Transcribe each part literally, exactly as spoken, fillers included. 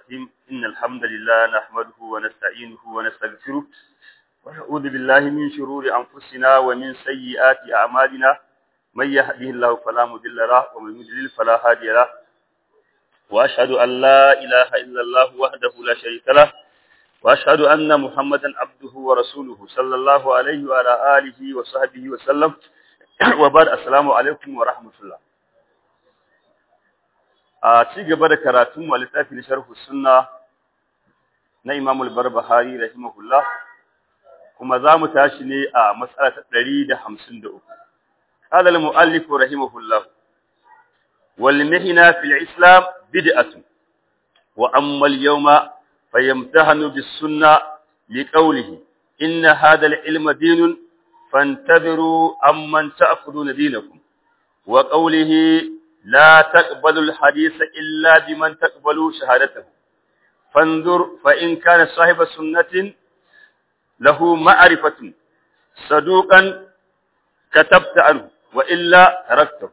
الرحيم إن الحمد لله نحمده ونستعينه ونستغفره ونعوذ بالله من شرور أنفسنا ومن سيئات أعمالنا من يهده الله فلا مضل له ومن يضلل فلا هادي له وأشهد أن لا إله إلا الله وحده لا شريك له وأشهد أن محمدا عبده ورسوله صلى الله عليه وعلى آله وصحبه وسلم وبعد السلام عليكم ورحمة الله. a ci gaba da karatun mu littafi na sharh sunna na Imam al-Barbahari rahimahullah kuma zamu tashi ne a mas'ala ta ɗari da hamsin da uku. qala al-muallif rahimahullah wal mihna fil islam bid'atun wa amma al-yawma fayamtahanu bis sunnah liqawlihi inna hadha al-ilma dinun fantabiru amman ta'khuduna dinakum wa qawlihi لا تقبل الحديث إلا بمن تقبل شهادته فانظر فإن كان صاحب سنة له معرفة صدوقا كتبت عنه وإلا تركته.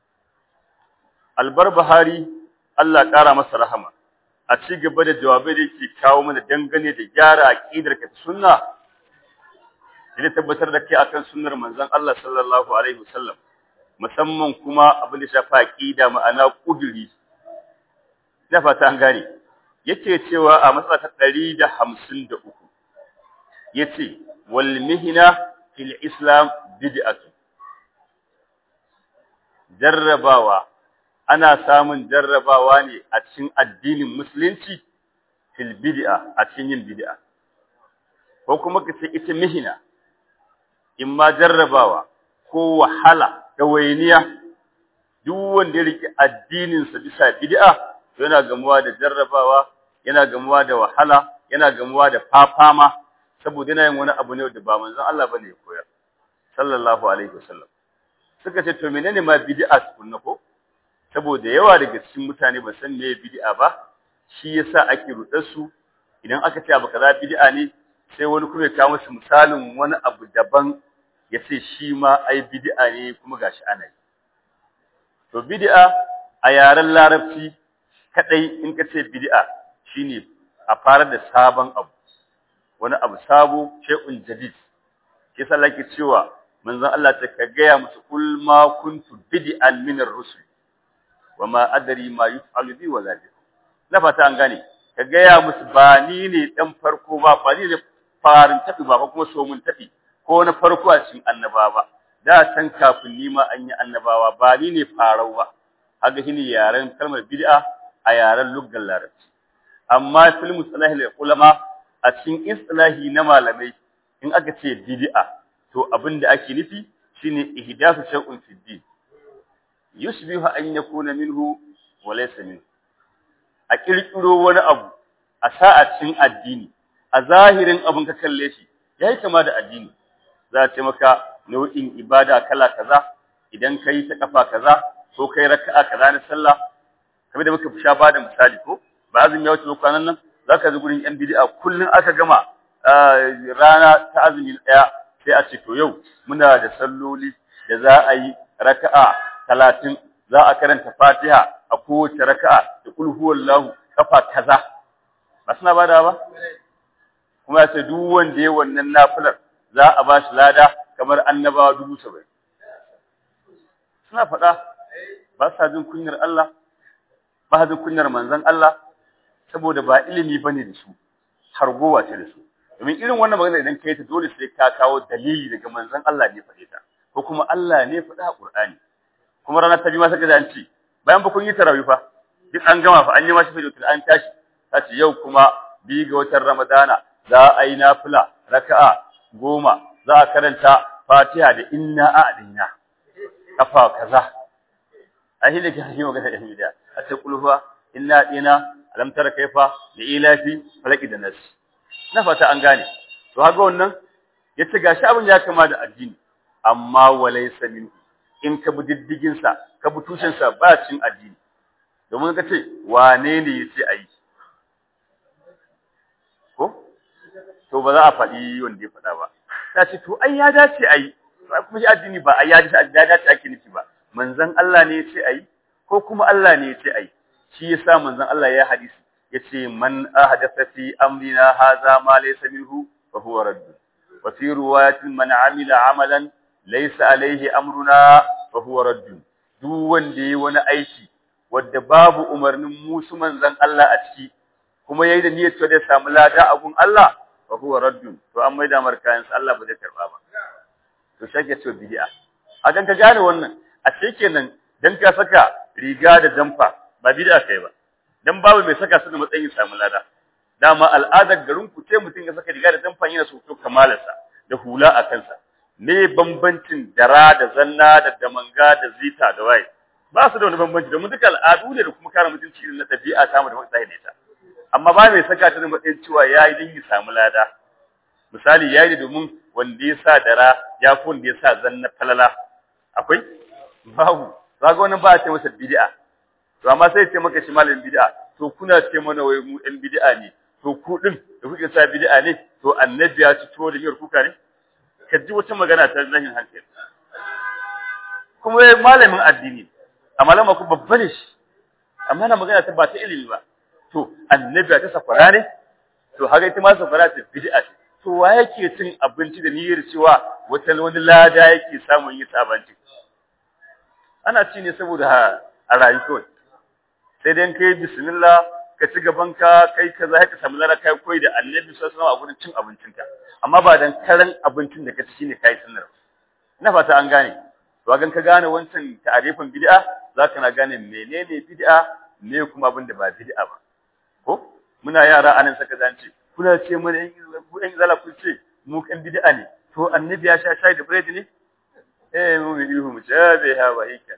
البربهاري Allah ƙara masa rahama a ci gaba da jawabai da yake kawo mana dangane da gyara aqidar ka sunna da tabbatar da kai akan sunnar manzon Allah sallallahu alaihi wasallam musamman kuma abin da shafa aqida ma'ana kuduri da fata an gane yake cewa a matsala ta ɗari da hamsin da uku yace wal mihna fil islam bid'atu jarrabawa ana samun jarrabawa ne a cikin addinin musulunci fil bid'a a cikin yin bid'a ko kuma kace ita mihna imma jarrabawa ko wahala dawainiya duk wanda ya rike addinin sa bisa bid'a to yana gamuwa da jarrabawa yana gamuwa da wahala yana gamuwa da fafama saboda yana yin wani abu ne da ba manzon Allah bane ya koyar sallallahu alaihi wasallam suka ce to menene ma bid'a tukunna ko saboda yawa daga cikin mutane ba san meye bid'a ba shi yasa ake rudar su idan aka ce abu kaza bid'a ne sai wani kuma ya kawo musu misalin wani abu daban yace shi ma ai bid'a ne kuma gashi ana yi to bid'a a yaren larabci kadai in ka ce bid'a shine a fara da sabon abu wani abu sabo shay'un jadid kisa lake cewa manzon Allah ta kagaya musu kul ma kuntu bid'an min ar-rusul wama adri ma yuf'alu bi wa zalik na fata an gane kagaya musu ba ni ne dan farko ba ba ni ne farin tafi ba kuma so mun tafi ko na farko a cikin annabawa da san kafin ni ma an yi annabawa ba ni ne farau ba haka shine yaren kalmar bid'a a yaren luggal larabci amma fil mustalahi ulama a cikin istilahi na malamai in aka ce bid'a to abinda ake nufi shine ihdathu shay'un fi din yushbihu an yakuna minhu wa laysa minhu a kirkiro wani abu a sa'a cikin addini a zahirin abin ka kalle shi yayi kama da addini za ce maka nau'in ibada kala kaza idan kai ta kafa kaza ko kai raka'a kaza na sallah kamar da muka sha bada misali ko ba azumi ya wuce kwanan nan zaka ji gurin yan bid'a kullun aka gama rana ta azumi daya sai a ce to yau muna da salloli da za a yi raka'a talatin za a karanta Fatiha a kowace raka'a da kul huwallahu kafa kaza ba suna bada ba kuma sai duk wanda yayin wannan nafilar za a ba shi lada kamar annabawa dubu saba'in suna faɗa ba sa jin kunyar Allah ba jin kunyar manzon Allah saboda ba ilimi bane da su hargowa ce da su domin irin wannan magana idan kai ta dole sai ka kawo dalili daga manzon Allah ne faɗe ta ko kuma Allah ne faɗa a Qur'ani kuma ranar ta bi ma saka da an ce bayan ba kun yi tarawih fa duk an gama fa an yi mashi fitul an tashi ta ce yau kuma bi ga watan Ramadana za a yi nafila raka'a goma za a karanta Fatiha da inna a'dina kafa kaza ahi da kake magana da himiya a ce kulfa inna a'dina alam tara kaifa da ilafi falaki da nas na fata an gane to haka wannan yace gashi abin ya kama da addini amma walaysa min in ka bi diddigin sa ka bi tushen sa ba cin addini domin ka ce wane ne yace ayi ko to ba za a faɗi wanda ya faɗa ba ta ce to ai ya dace ayi kuma shi addini ba ai ya dace ya dace ake nufi ba manzon Allah ne yace ayi ko kuma Allah ne yace ayi shi yasa manzon Allah ya hadisi yace man ahdatha fi amrina hadha ma laysa minhu fa huwa radd wa fi riwayatin man amila amalan laysa alayhi amruna fa huwa radd duk wanda yayi wani aiki wanda babu umarnin musu manzon Allah a ciki kuma yayi da niyyar da samu lada abun Allah fa huwa radd to an maida markayan Allah ba zai karba ba to shake ce bid'a a dan ka gane wannan a kenan dan ka saka riga da jamfa ba bid'a kai ba dan babu mai saka su da matsayin samu lada dama al'adar garin ku ce mutum ya saka riga da jamfa yana so to kamalarsa da hula a kansa me bambancin dara da zanna da damanga da zita da waye ba su da wani bambanci domin duka al'adu ne da kuma kare mutunci irin na dabi'a ta mu da matsayin ne ta amma ba mai saka ta da matsayin cewa yayi din ya samu lada misali yayi domin wanda ya sa dara ya fi wanda ya sa zanna falala akwai babu kaga wannan ba a ce masa bid'a to amma sai ce maka shi malamin bid'a to kuna ce mana wai mu ɗan bid'a ne to ku din da kuke sa bid'a ne to annabi ya ci to da miyar kuka ne ka ji wata magana ta zahin hankali kuma wai malamin addini amma lamma ku babba ne shi amma na magana ta ba ta ilimi ba to annabi ya ta safara ne to haka ita ma safara ta bid'a ce to wa yake cin abinci da niyyar cewa wata wani lada yake samun yi sabanci ana ci ne saboda a rayu kawai sai dai kai bismillah ka ci gaban ka kai kaza ka samu lada kai koyi da annabi sallallahu alaihi wasallam a gurin cin abincinka amma ba dan karan abincin da ka ci shine kai sunnar ina fata an gane to gan ka gane wancan ta'arifin bid'a zaka na gane menene bid'a me kuma abin da ba bid'a ba ko muna yara anan saka zance kuna ce mana in zala ku ce mu kan bid'a ne to annabi ya sha shayi da bread ne eh mu bi ihu mu ce bai ha ba hika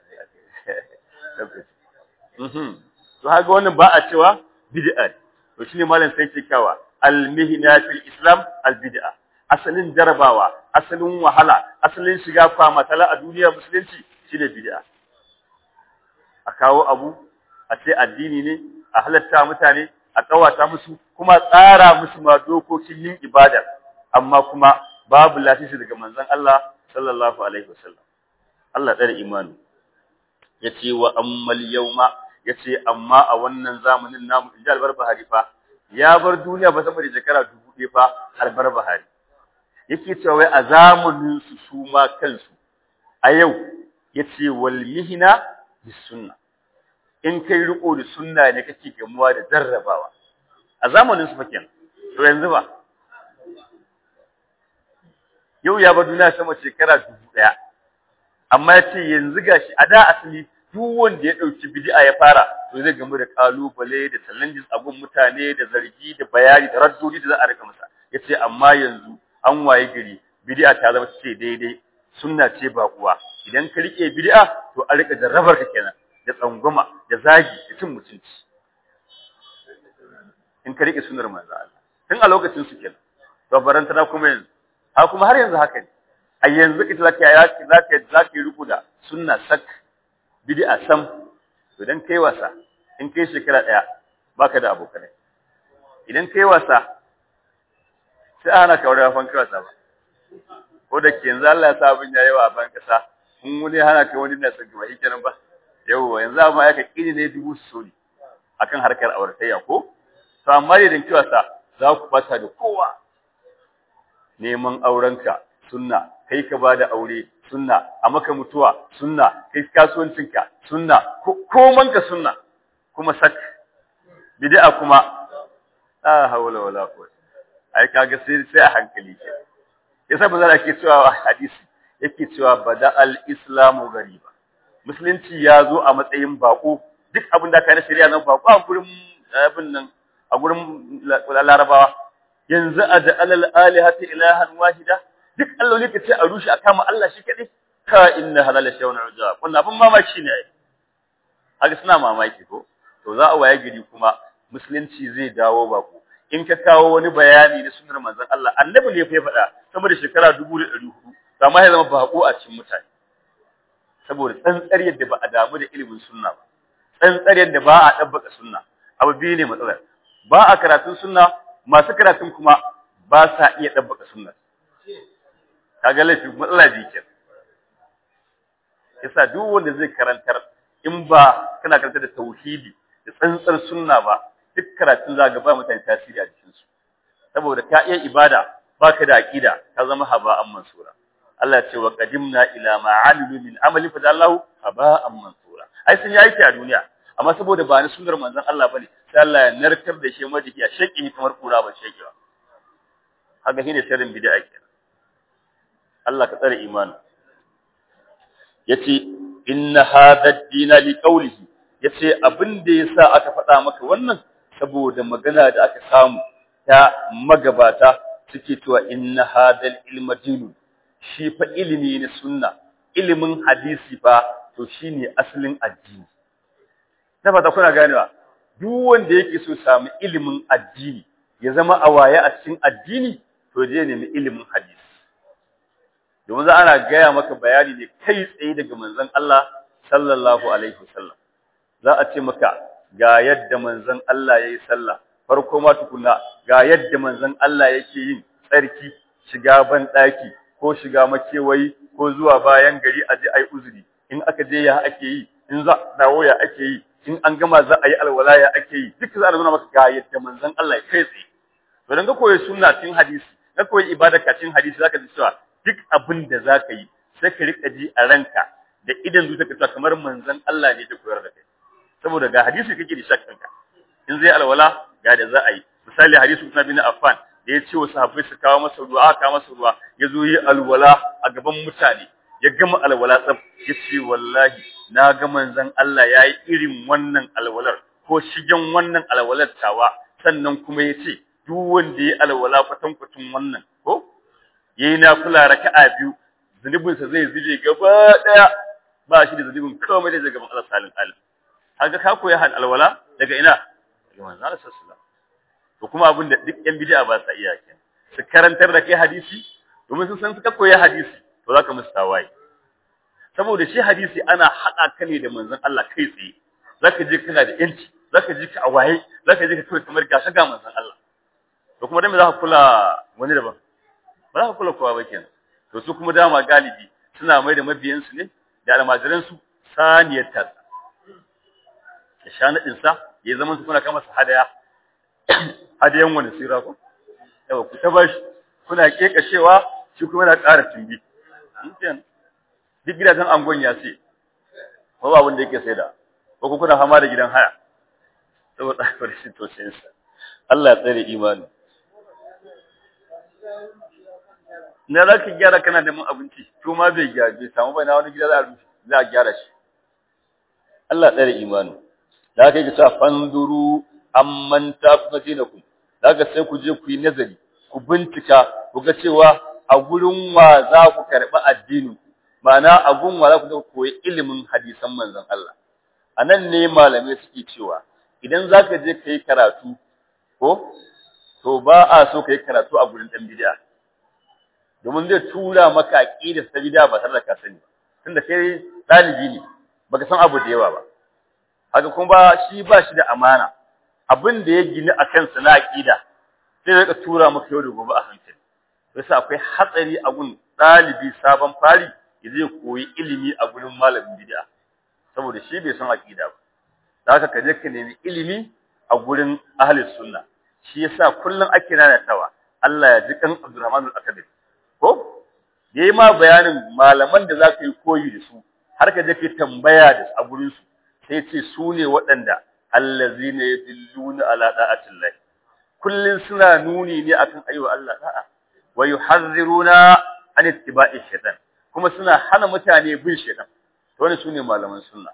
mhm to haka wannan ba a cewa bid'a to shine malam sai ke kawa al-mihna fil islam al-bid'a asalin jarabawa asalin wahala asalin shiga fama tala a duniya musulunci shine bid'a a kawo abu a ce addini ne a halatta mutane a kawata musu kuma tsara musu ma dokokin yin ibada amma kuma babu lafiya daga manzon Allah sallallahu alaihi wasallam Allah tsare imani yace wa ammal yawma yace amma a wannan zamanin namu inji albarbahari fa ya bar duniya ba sama da shekara dubu ɗaya fa albarbahari yake cewa wai a zamanin su su ma kansu a yau yace wal mihna bis sunna in kai riko da sunna ne kake gamuwa da jarrabawa a zamanin su fa kenan to yanzu ba yau ya bar duniya sama shekara dubu ɗaya amma yace yanzu gashi a da asali duk wanda ya dauki bid'a ya fara to zai gamu da kalubale da challenges abun mutane da zargi da bayani da raddodi da za a rika masa yace amma yanzu an waye gari bid'a ta zama ce daidai sunna ce ba kuwa idan ka rike bid'a to a rika jarrabar ka kenan da tsangwama da zagi da cin mutunci in ka rike sunnar manzo Allah tun a lokacin su kenan to barantana kuma yanzu ha kuma har yanzu haka ne a yanzu kace zaka yi zaka zaka yi riko da sunna sak bid'a sam to dan kai wasa in kai shekara daya baka da abokai idan kai wasa sai ana kawar fan kai wasa ba ko da ke yanzu Allah ya sa abin yayi wa ban kasa mun wani hana kai wani na tsanki ba kenan ba yau yanzu amma ya ka kini ne dubu soli akan harkar auratayya ko to amma idan kai wasa za ku bata da kowa neman aurenka sunna kai ka bada aure sunna a maka mutuwa sunna kai kasuwancinka sunna koman ka sunna kuma sak bid'a kuma la hawla wala quwwata ai kaga sai sai a hankali ke yasa bazan ake cewa hadisi yake cewa bada al-islamu gariba musulunci ya zo a matsayin bako duk abin da kai na shari'a nan bako a gurin abin nan a gurin larabawa yanzu aj'al al-alihati ilahan wahida duk alloli kace a rushe a kama Allah shi kadai ka inna halal shay'un ujab wannan abin mamaki ne haka suna mamaki ko to za a waye gari kuma musulunci zai dawo bako in ka kawo wani bayani na sunnar manzon Allah annabi ne fa ya faɗa saboda shekara dubu da ɗari hudu amma ya zama bako a cikin mutane saboda tsantsar yadda ba a damu da ilimin sunna ba tsantsar yadda ba a dabbaka sunna abu biyu ne matsalar ba a karatun sunna masu karatun kuma ba sa iya dabbaka sunna kaga laifi matsala biyu kenan yasa duk wanda zai karantar in ba kana karanta da tauhidi da tsantsar sunna ba duk karatun za ga ba mutane tasiri a cikin su saboda ka iya ibada baka da aqida ka zama haba'an mansura Allah ya ce wa qadimna ila ma amilu min amali fa Allahu haba'an mansura ai sun yi aiki a duniya amma saboda ba ni sunnar manzon Allah bane sai Allah ya narkar da shi madiki a sheki kamar kura ba shekewa haka shine sirrin bid'a kenan Allah ka tsare imani yace inna hadha ad-din li qawlihi yace abin da yasa aka faɗa maka wannan saboda magana da aka samu ta magabata suke cewa inna hadha al-ilma dinun shi fa ilimi ne sunna ilimin hadisi fa to shine asalin addini na fata kuna ganewa duk wanda yake so samu ilimin addini ya zama awaye a cikin addini to je nemi ilimin hadisi domin za ana gaya maka bayani ne kai tsaye daga manzon Allah sallallahu alaihi wasallam za a ce maka ga yadda manzon Allah yayi sallah farko ma tukuna ga yadda manzon Allah yake yin tsarki shiga ban daki ko shiga makewayi ko zuwa bayan gari a je ai uzuri in aka je ya ake yi in za dawo ya ake yi in an gama za a yi alwala ya ake yi duk za a nuna maka ga yadda manzon Allah ya kai tsaye to dan ga koyi sunna cikin hadisi na koyi ibada ka cikin hadisi zaka ji cewa duk abin da zaka yi sai ka rika ji a ranka da idan zuciyarka cewa kamar manzon Allah ne da koyar da kai saboda ga hadisi kake da shakkanka in zai alwala ga da za a yi misali hadisi Usman bin Affan da ya ce wa sahabbai su kawo masa ruwa kawo masa ruwa ya zo yi alwala a gaban mutane ya gama alwala tsaf ya ce wallahi na ga manzon Allah yayi irin wannan alwalar ko shigen wannan alwalar tawa sannan kuma ya ce duk wanda ya alwala kwatankwacin wannan ko yayi nafila raka'a biyu zunubin sa zai zube gaba daya ba shi da zunubin komai da gaban Allah salin alim haka ka koyi hal alwala daga ina daga manzon Allah sallallahu alaihi wasallam to kuma abin da duk yan bid'a ba sa iya kenan su karantar da kai hadisi domin sun san suka koyi hadisi to zaka musu tawaye saboda shi hadisi ana haɗa ka ne da manzon Allah kai tsaye zaka je kana da yanci zaka ji ka a waye zaka ji ka kawai kamar gasha ga manzon Allah to kuma dan me zaka kula wani daban ba za ka kula kowa ba kenan to su kuma dama galibi suna mai da mabiyan su ne da almajiran su saniyar ta da shanadin sa ya zama su kuna kama su hadaya hadayan wani sira ko yawa ku ta bashi kuna kekashewa shi kuma yana ƙara tumbi kenan duk gidajen angon ya ce ko ba wanda yake sai da ko kuna fama da gidan haya saboda farshi to sai sa Allah ya tsare imani na zaka gyara kana da mun abinci to ma bai gyara bai samu bai na wani gida za a rufe za a gyara shi Allah ya tsare imani da kai ka sa fanduru amman tafadinakum daga sai ku je ku yi nazari ku bincika ku ga cewa a gurin wa za ku karɓi addini ma'ana a gun wa za ku koyi ilimin hadisan manzon Allah anan ne malamai suke cewa idan zaka je kai karatu ko to ba a so kai karatu a gurin dan bid'a domin zai tura maka aqidar ta bid'a ba tare da ka sani tunda kai dalibi ne baka san abu da yawa ba haka kuma shi ba shi da amana abin da ya gini akan sa na aqida sai ya tura maka yau da gobe a hankali yasa akwai hatsari a gun dalibi sabon fari zai koyi ilimi a gurin malamin bid'a saboda shi bai san aqida ba haka kaje ka nemi ilimi a gurin ahlus sunna shi yasa kullun ake nanatawa Allah ya ji kan Abdurrahman al-Akademi ko yayi ma bayanin malaman da zaka yi koyi da su har ka je ka tambaya da a gurin su sai ce su ne waɗanda allazina yadilluna ala da'atillah kullun suna nuni ne akan ayyuka Allah da'a wa yuharriruna an ittiba'i shaytan kuma suna hana mutane bin shaytan to ne sune malaman sunna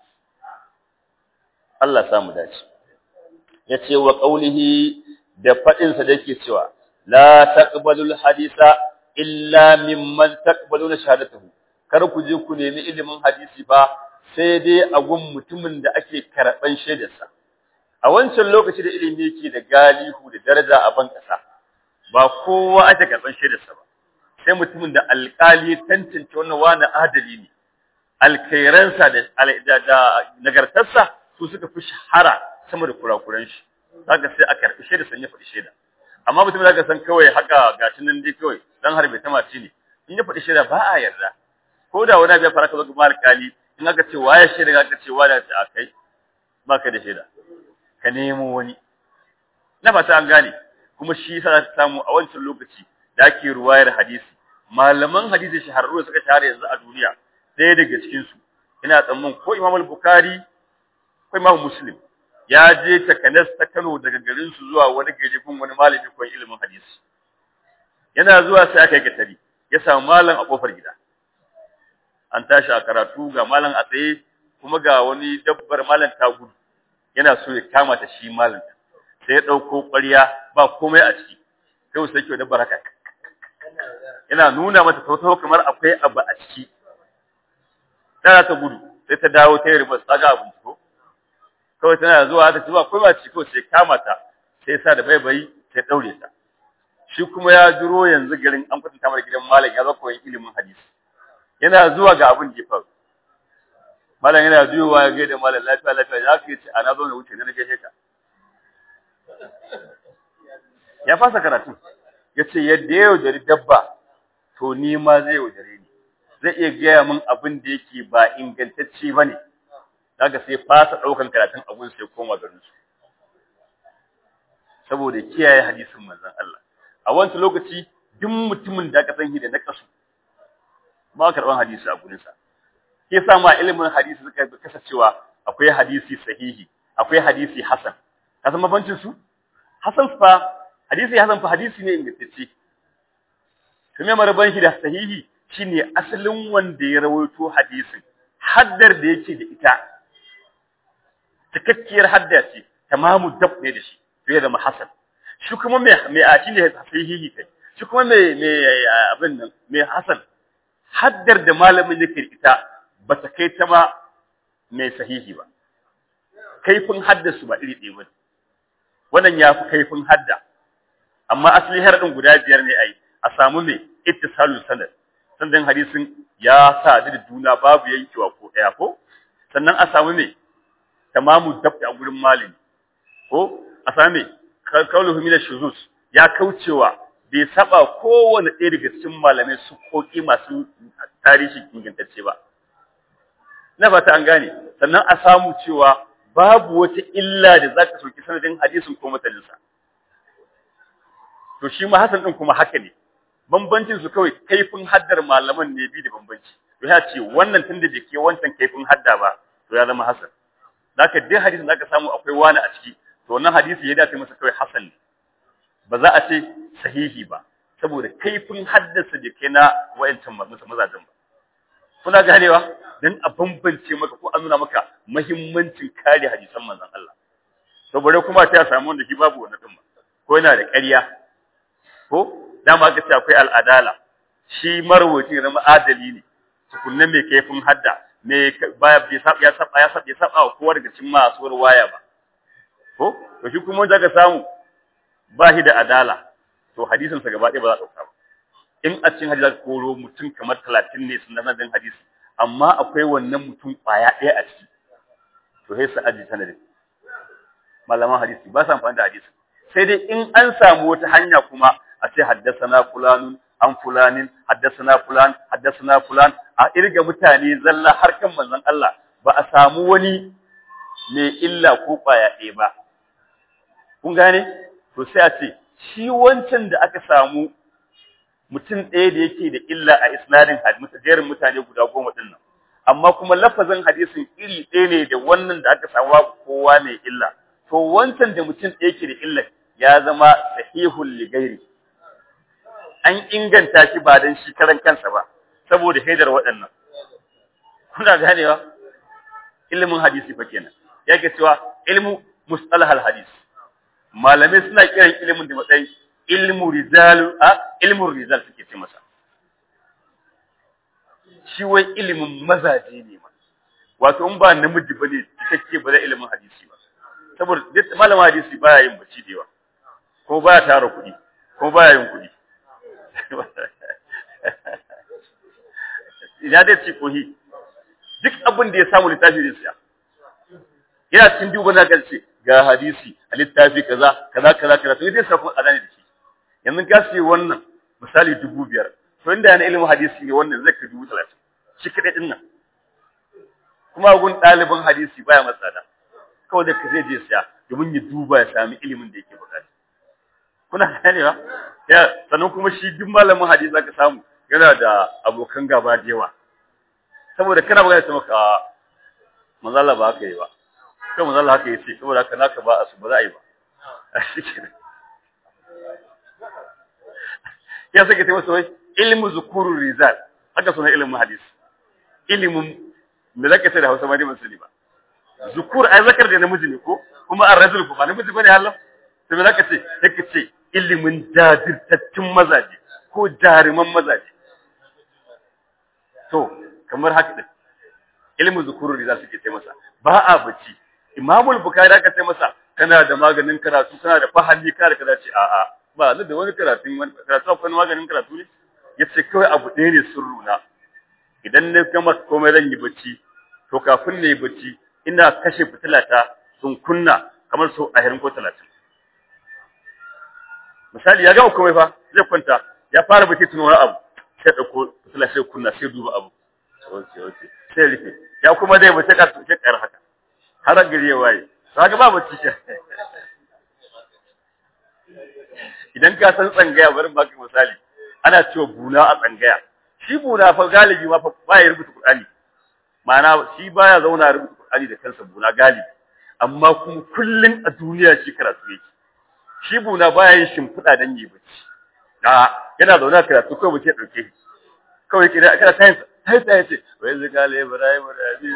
Allah samu dace yace wa qawlihi da fadin sa dake cewa la taqbalul hadisa illa mimman taqbaluna shahadatuhu kar ku je ku nemi ilimin hadisi ba sai dai a gun mutumin da ake karban shaidarsa a wancan lokaci da ilimi yake da galihu da daraja a ban kasa ba kowa ake karban shaidarsa ba sai mutumin da alƙali tantance wannan wani adali ne alkhairansa da da nagartarsa su suka fi shahara sama da kurakuran shi zaka sai a karbi shaida sanya faɗi shaida amma mutum zaka san kawai haka gashin nan dai kawai dan harbe ta mace ne in ya faɗi shaida ba a yarda ko da wani bai faraka zaka ba alƙali in aka ce waye shaida aka ce wani ta akai baka da shaida ka nemo wani na fata an gane kuma shi yasa za ta samu a wancan lokaci da ake ruwayar hadisi malaman hadisi shahararru suka shahara yanzu a duniya ɗaya daga cikin su ina tsammanin ko Imam al-Bukhari ko Imam Muslim ya je takanas ta Kano daga garin su zuwa wani gari gun wani malami ko ilimin hadisi yana zuwa sai aka yi katari ya samu malam a kofar gida an tashi a karatu ga malam a tsaye kuma ga wani dabbar malam ta gudu yana so ya kama ta shi malam sai ya dauko ƙwarya ba komai a ciki kai sai ke dabbar haka yana nuna mata tautaho kamar akwai abu a ciki tana ta gudu sai ta dawo ta yi ribas ta ga abin ko kawai tana zuwa ta ci ba komai a ciki ko sai kama ta sai sa da baibayi sai daure ta shi kuma ya jiro yanzu garin an kwatanta mara gidan malam ya zo koyon ilimin hadisi yana zuwa ga abin da ya faru malam yana juyowa ya gaida malam lafiya lafiya ya ce ce ana zo na wuce ne na gaishe ka ya fasa karatu yace yadda ya yaudari dabba to ni ma zai yaudare ni zai iya gaya min abin da yake ba ingantacce bane daga sai fasa daukan karatun abun sai koma garin su saboda kiyaye hadisin manzon Allah a wancan lokaci duk mutumin da aka san shi da nakasu ba karban hadisi a gurin sa ke sa ma ilimin hadisi suka kasancewa akwai hadisi sahihi akwai hadisi hasan ka san mabancin su hasan fa hadisi hasan fa hadisi ne ingantacce kuma maraban shi da sahihi shine asalin wanda ya rawaito hadisin haddar da yake da ita cikakkiyar hadda ce tamamu dab ne da shi to ya zama hasan shi kuma mai mai a shine sahihi kai shi kuma mai mai abin nan mai hasan haddar da malamin yake ita bata kai ta ma mai sahihi ba kaifin haddasu ba iri ɗaya bane wannan yafi kaifin hadda amma asali haradin guda biyar ne ai a samu mai ittisalul sanad sannan hadisin ya sa da juna babu yankewa ko daya ko sannan a samu mai tamamu dabta a gurin malami ko a samu mai kauluhu min ash-shuzuz ya kaucewa bai saba kowanne ɗaya daga cikin malamai su koki masu tarihi ingantacce ba na fata an gane sannan a samu cewa babu wata illa da zaka soki sanadin hadisin ko matalinsa to shi ma hasan din kuma haka ne bambancin su kawai kaifin haddar malaman ne bi da bambanci to ya ce wannan tunda bai ke wancan kaifin hadda ba to ya zama hasan zaka dai hadisin zaka samu akwai wani a ciki to wannan hadisi ya dace masa kawai hasan ne ba za a ce sahihi ba saboda kaifin haddasa da kai na wayancan mazajen ba kuna ganewa dan a bambance maka ko an nuna maka muhimmancin kare hadisan manzon Allah to bare kuma ta samu wanda shi babu wannan din ba ko yana da ƙarya ko dama aka ce akwai al'adala shi marwaci na adali ne tukunna mai kaifin hadda mai baya bai saba ya saba ya saba ya saba wa kowa daga cikin masu ruwaya ba ko to shi kuma zaka samu ba shi da adala to hadisin sa gaba ɗaya ba za a dauka ba in a cikin hadisi koro mutum kamar talatin ne sun nan hadisi amma akwai wannan mutum kwaya ɗaya a ciki to sai su aji sanadin malaman hadisi ba sa amfani da hadisi sai dai in an samu wata hanya kuma a ce haddasana fulanun an fulanin haddasana fulan haddasana fulan a irga mutane zalla har kan manzon Allah ba a samu wani mai illa ko kwaya ɗaya ba kun gane to sai a ce shi wancan da aka samu mutum ɗaya da yake da illa a isnadin hadisi jerin mutane guda goma din nan amma kuma lafazin hadisin iri ɗaya ne da wannan da aka samu babu kowa mai illa to wancan da mutum ɗaya yake da illa ya zama sahihul ligairi an inganta shi ba dan shi karan kansa ba saboda haidar waɗannan kuna ganewa ilimin hadisi fa kenan yake cewa ilmu mustalahal hadis malamai suna kiran ilimin da matsayin ilmu rijal a ilmu rijal suke ce masa shi wai ilimin mazaje ne ma wato in ba namiji bane cikakke ba da ilimin hadisi ba saboda duk malamin hadisi baya yin bacci da yawa ko baya tara kuɗi ko baya yin kuɗi ina da ci kohi duk abin da ya samu littafi zai siya yana cikin duba na galce ga hadisi a littafi kaza kaza kaza kaza to zai samu adani da shi yanzu ka sai wannan misali dubu biyar to inda yana ilimin hadisi ne wannan zai ka dubu talatin shi kadai din nan kuma gun ɗalibin hadisi baya matsada kawai da ka zai je siya domin ya duba ya sami ilimin da yake bukata kuna ganewa ya sannan kuma shi duk malamin hadisi zaka samu yana da abokan gaba da yawa saboda kana magana ta maka manzo Allah ba haka yi ba kai manzo Allah haka yace saboda haka naka ba asu ba za a yi ba ya sake ta masa wai ilmu zukurur rizal haka sunan ilmin hadisi ilimin me zaka ce da Hausa ma dai musulmi ba zukur ai zakar da namiji ne ko kuma ar-rajul ko ba namiji bane Allah to me zaka ce yake ce ilimin jajirtattun mazaje ko jaruman mazaje to kamar haka din ilimin zukurur rizal suke ce masa ba a bacci Imamul Bukhari aka ce masa kana da maganin karatu kana da fahimi kana da kaza ce a'a ba ni da wani karatun wani karatu akwai maganin karatu ne yace kai abu ɗaya ne sirruna idan ne gama komai zan yi bacci to kafin ne bacci ina kashe fitilata sun kunna kamar so ashirin ko talatin misali ya gama komai fa zai kwanta ya fara bacci tun wani abu sai dauko fitila sai kunna sai duba abu okay okay sai rufe ya kuma dai bace ka tuke kar haka har gari ya waye kaga ba bacci shi idan ka san tsangaya bari baka misali ana cewa buna a tsangaya shi buna fa galibi ma fa baya rubuta Qur'ani ma'ana shi baya zauna rubuta Qur'ani da kansa buna galibi amma kuma kullun a duniya shi karatu yake shi buna baya yin shimfida dan yi bacci da yana zauna karatu ko bace dauke shi kawai kida kana tayin sai sai ce wai zakale Ibrahim Rabi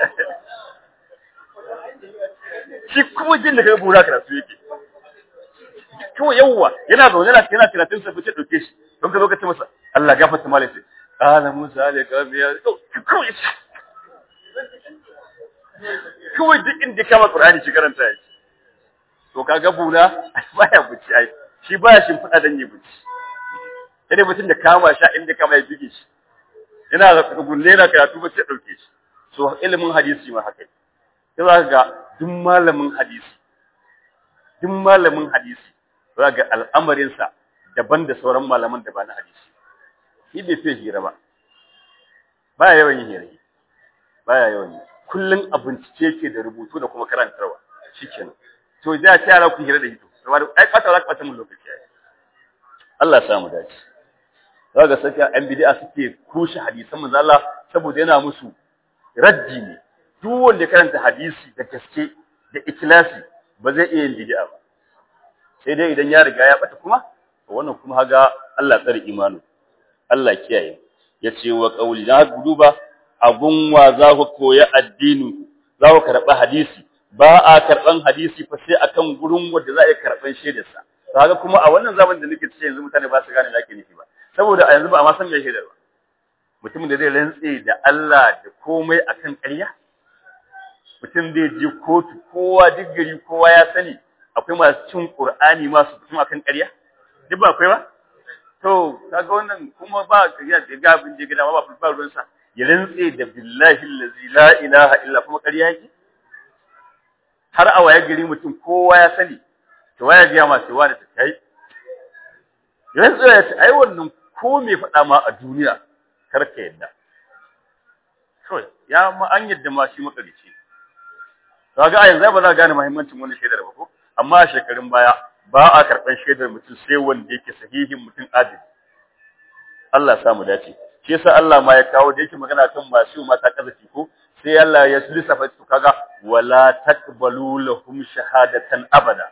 shi kuma jin da kai buna karatu yake to yawa yana zaune yana yana karatun sa bace dauke shi don ka zo ka ce masa Allah gafarta malai sai qala Musa alayka biya to kawai kawai duk inda kama Qur'ani shi karanta yake to kaga buna baya buci ai shi baya shin fada dan yi buci sai mutun da kama sha inda kama ya bige shi yana da gulle na karatu ba sai dauke shi so ilimin hadisi ma haka sai zaka ga duk malamin hadisi duk malamin hadisi zaka ga al'amarin sa daban da sauran malaman da ba na hadisi shi bai fi hira ba baya yawan yin hira baya yawan kullun abincike yake da rubutu da kuma karantarwa shikenan to da ta yara ku hira da hito saboda ai kwata za ka kwata mun lokaci ai Allah ya samu dace kaga saka an bid'a suke kushe hadisan manzo Allah saboda yana musu raddi ne duk wanda karanta hadisi da gaske da ikhlasi ba zai iya yin bid'a ba sai dai idan ya riga ya bata kuma wannan kuma haga Allah tsare imanu Allah kiyaye yace wa qauli da duba abun wa za ku koyi addini za ku karba hadisi ba a karban hadisi fa sai akan gurin wanda za a karban shaidar sa kaga kuma a wannan zaman da nake cewa yanzu mutane ba su gane me ake nufi ba saboda a yanzu ba a ma san me shaidar ba mutum da zai rantse da Allah da komai akan ƙarya mutum zai je kotu kowa duk gari kowa ya sani akwai masu cin Qur'ani masu mutum akan ƙarya duk ba akwai ba to kaga wannan kuma ba ya ga abin da gida ba ba ruwan sa ya rantse da billahi allazi la ilaha illa kuma ƙarya yake har a waye gari mutum kowa ya sani to waya ga ma sai wani ta kai yanzu ya ce ai wannan ko me faɗa ma a duniya kar ka yadda to ya ma an yadda ma shi makarici kaga a yanzu ba za ka gane muhimmancin wannan shaidar ba ko amma a shekarun baya ba a karban shaidar mutum sai wanda yake sahihin mutum adili Allah ya samu dace shi yasa Allah ma ya kawo da yake magana kan masu mata kazafi ko sai Allah ya lissafa su kaga wala taqbalu lahum shahadatan abada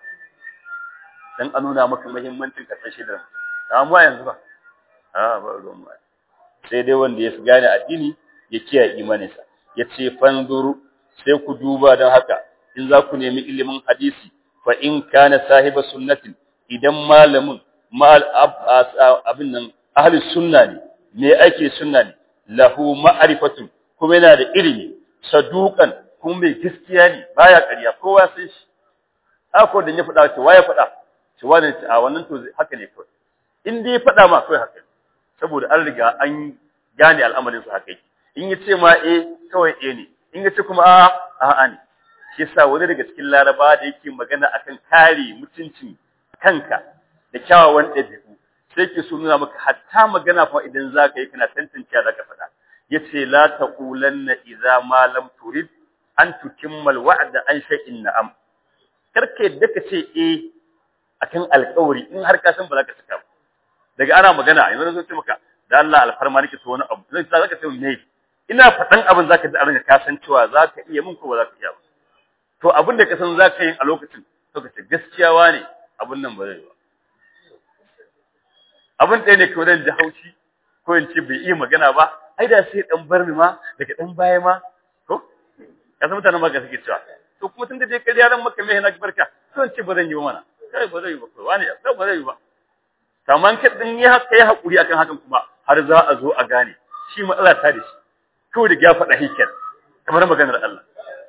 dan an nuna maka muhimmancin karban shaidar amma yanzu ba a ba ruwan ba sai dai wanda ya gane addini ya kiyaye imaninsa yace fanzuru sai ku duba dan haka in za ku nemi ilimin hadisi fa in kana sahiba sunnatin idan malamin mal abin nan ahli sunna ne me ake sunna ne lahu ma'rifatun kuma yana da ilimi saduqan kuma mai gaskiya ne baya ƙarya kowa sai shi haka da ya faɗa ce waye faɗa ce wani a wannan to haka ne kawai in dai faɗa ma kawai haka saboda an riga an gane al'amarin su haka in yace ma eh kawai eh ne in yace kuma a a'a ne shi yasa wani daga cikin Laraba da yake magana akan kare mutuncin kanka da kyawawan ɗabi'u sai ke so nuna maka hatta magana fa idan zaka yi kana tantance zaka faɗa yace la taqulanna idza ma lam turid an tutimmal wa'da an shay'in na'am karka yadda ka ce eh akan alƙawari in har ka san ba za ka cika ba daga ana magana yanzu zan ce maka da Allah alfarma nake so wani abu zan za ka ce me ina faɗan abin zaka ji a ranka ka san cewa za ka iya mun ko ba za ka iya ba to abin da ka san za ka yi a lokacin to ka ce gaskiya wane abin nan ba zai ba abin ɗaya ne kawai dan ji haushi ko in ce bai iya magana ba ai da sai dan bar ni ma daga dan baya ma ko ka san mutanen maka suke cewa to kuma tun da dai kai yaran maka mai na barka to in ce ba zan yi ba mana kai ba zai yi ba ko wani ba zai yi ba kaman ka din yi haka yi hakuri akan hakan kuma har za a zo a gane shi matsala ta da shi kawai da ya faɗa hikin kamar maganar Allah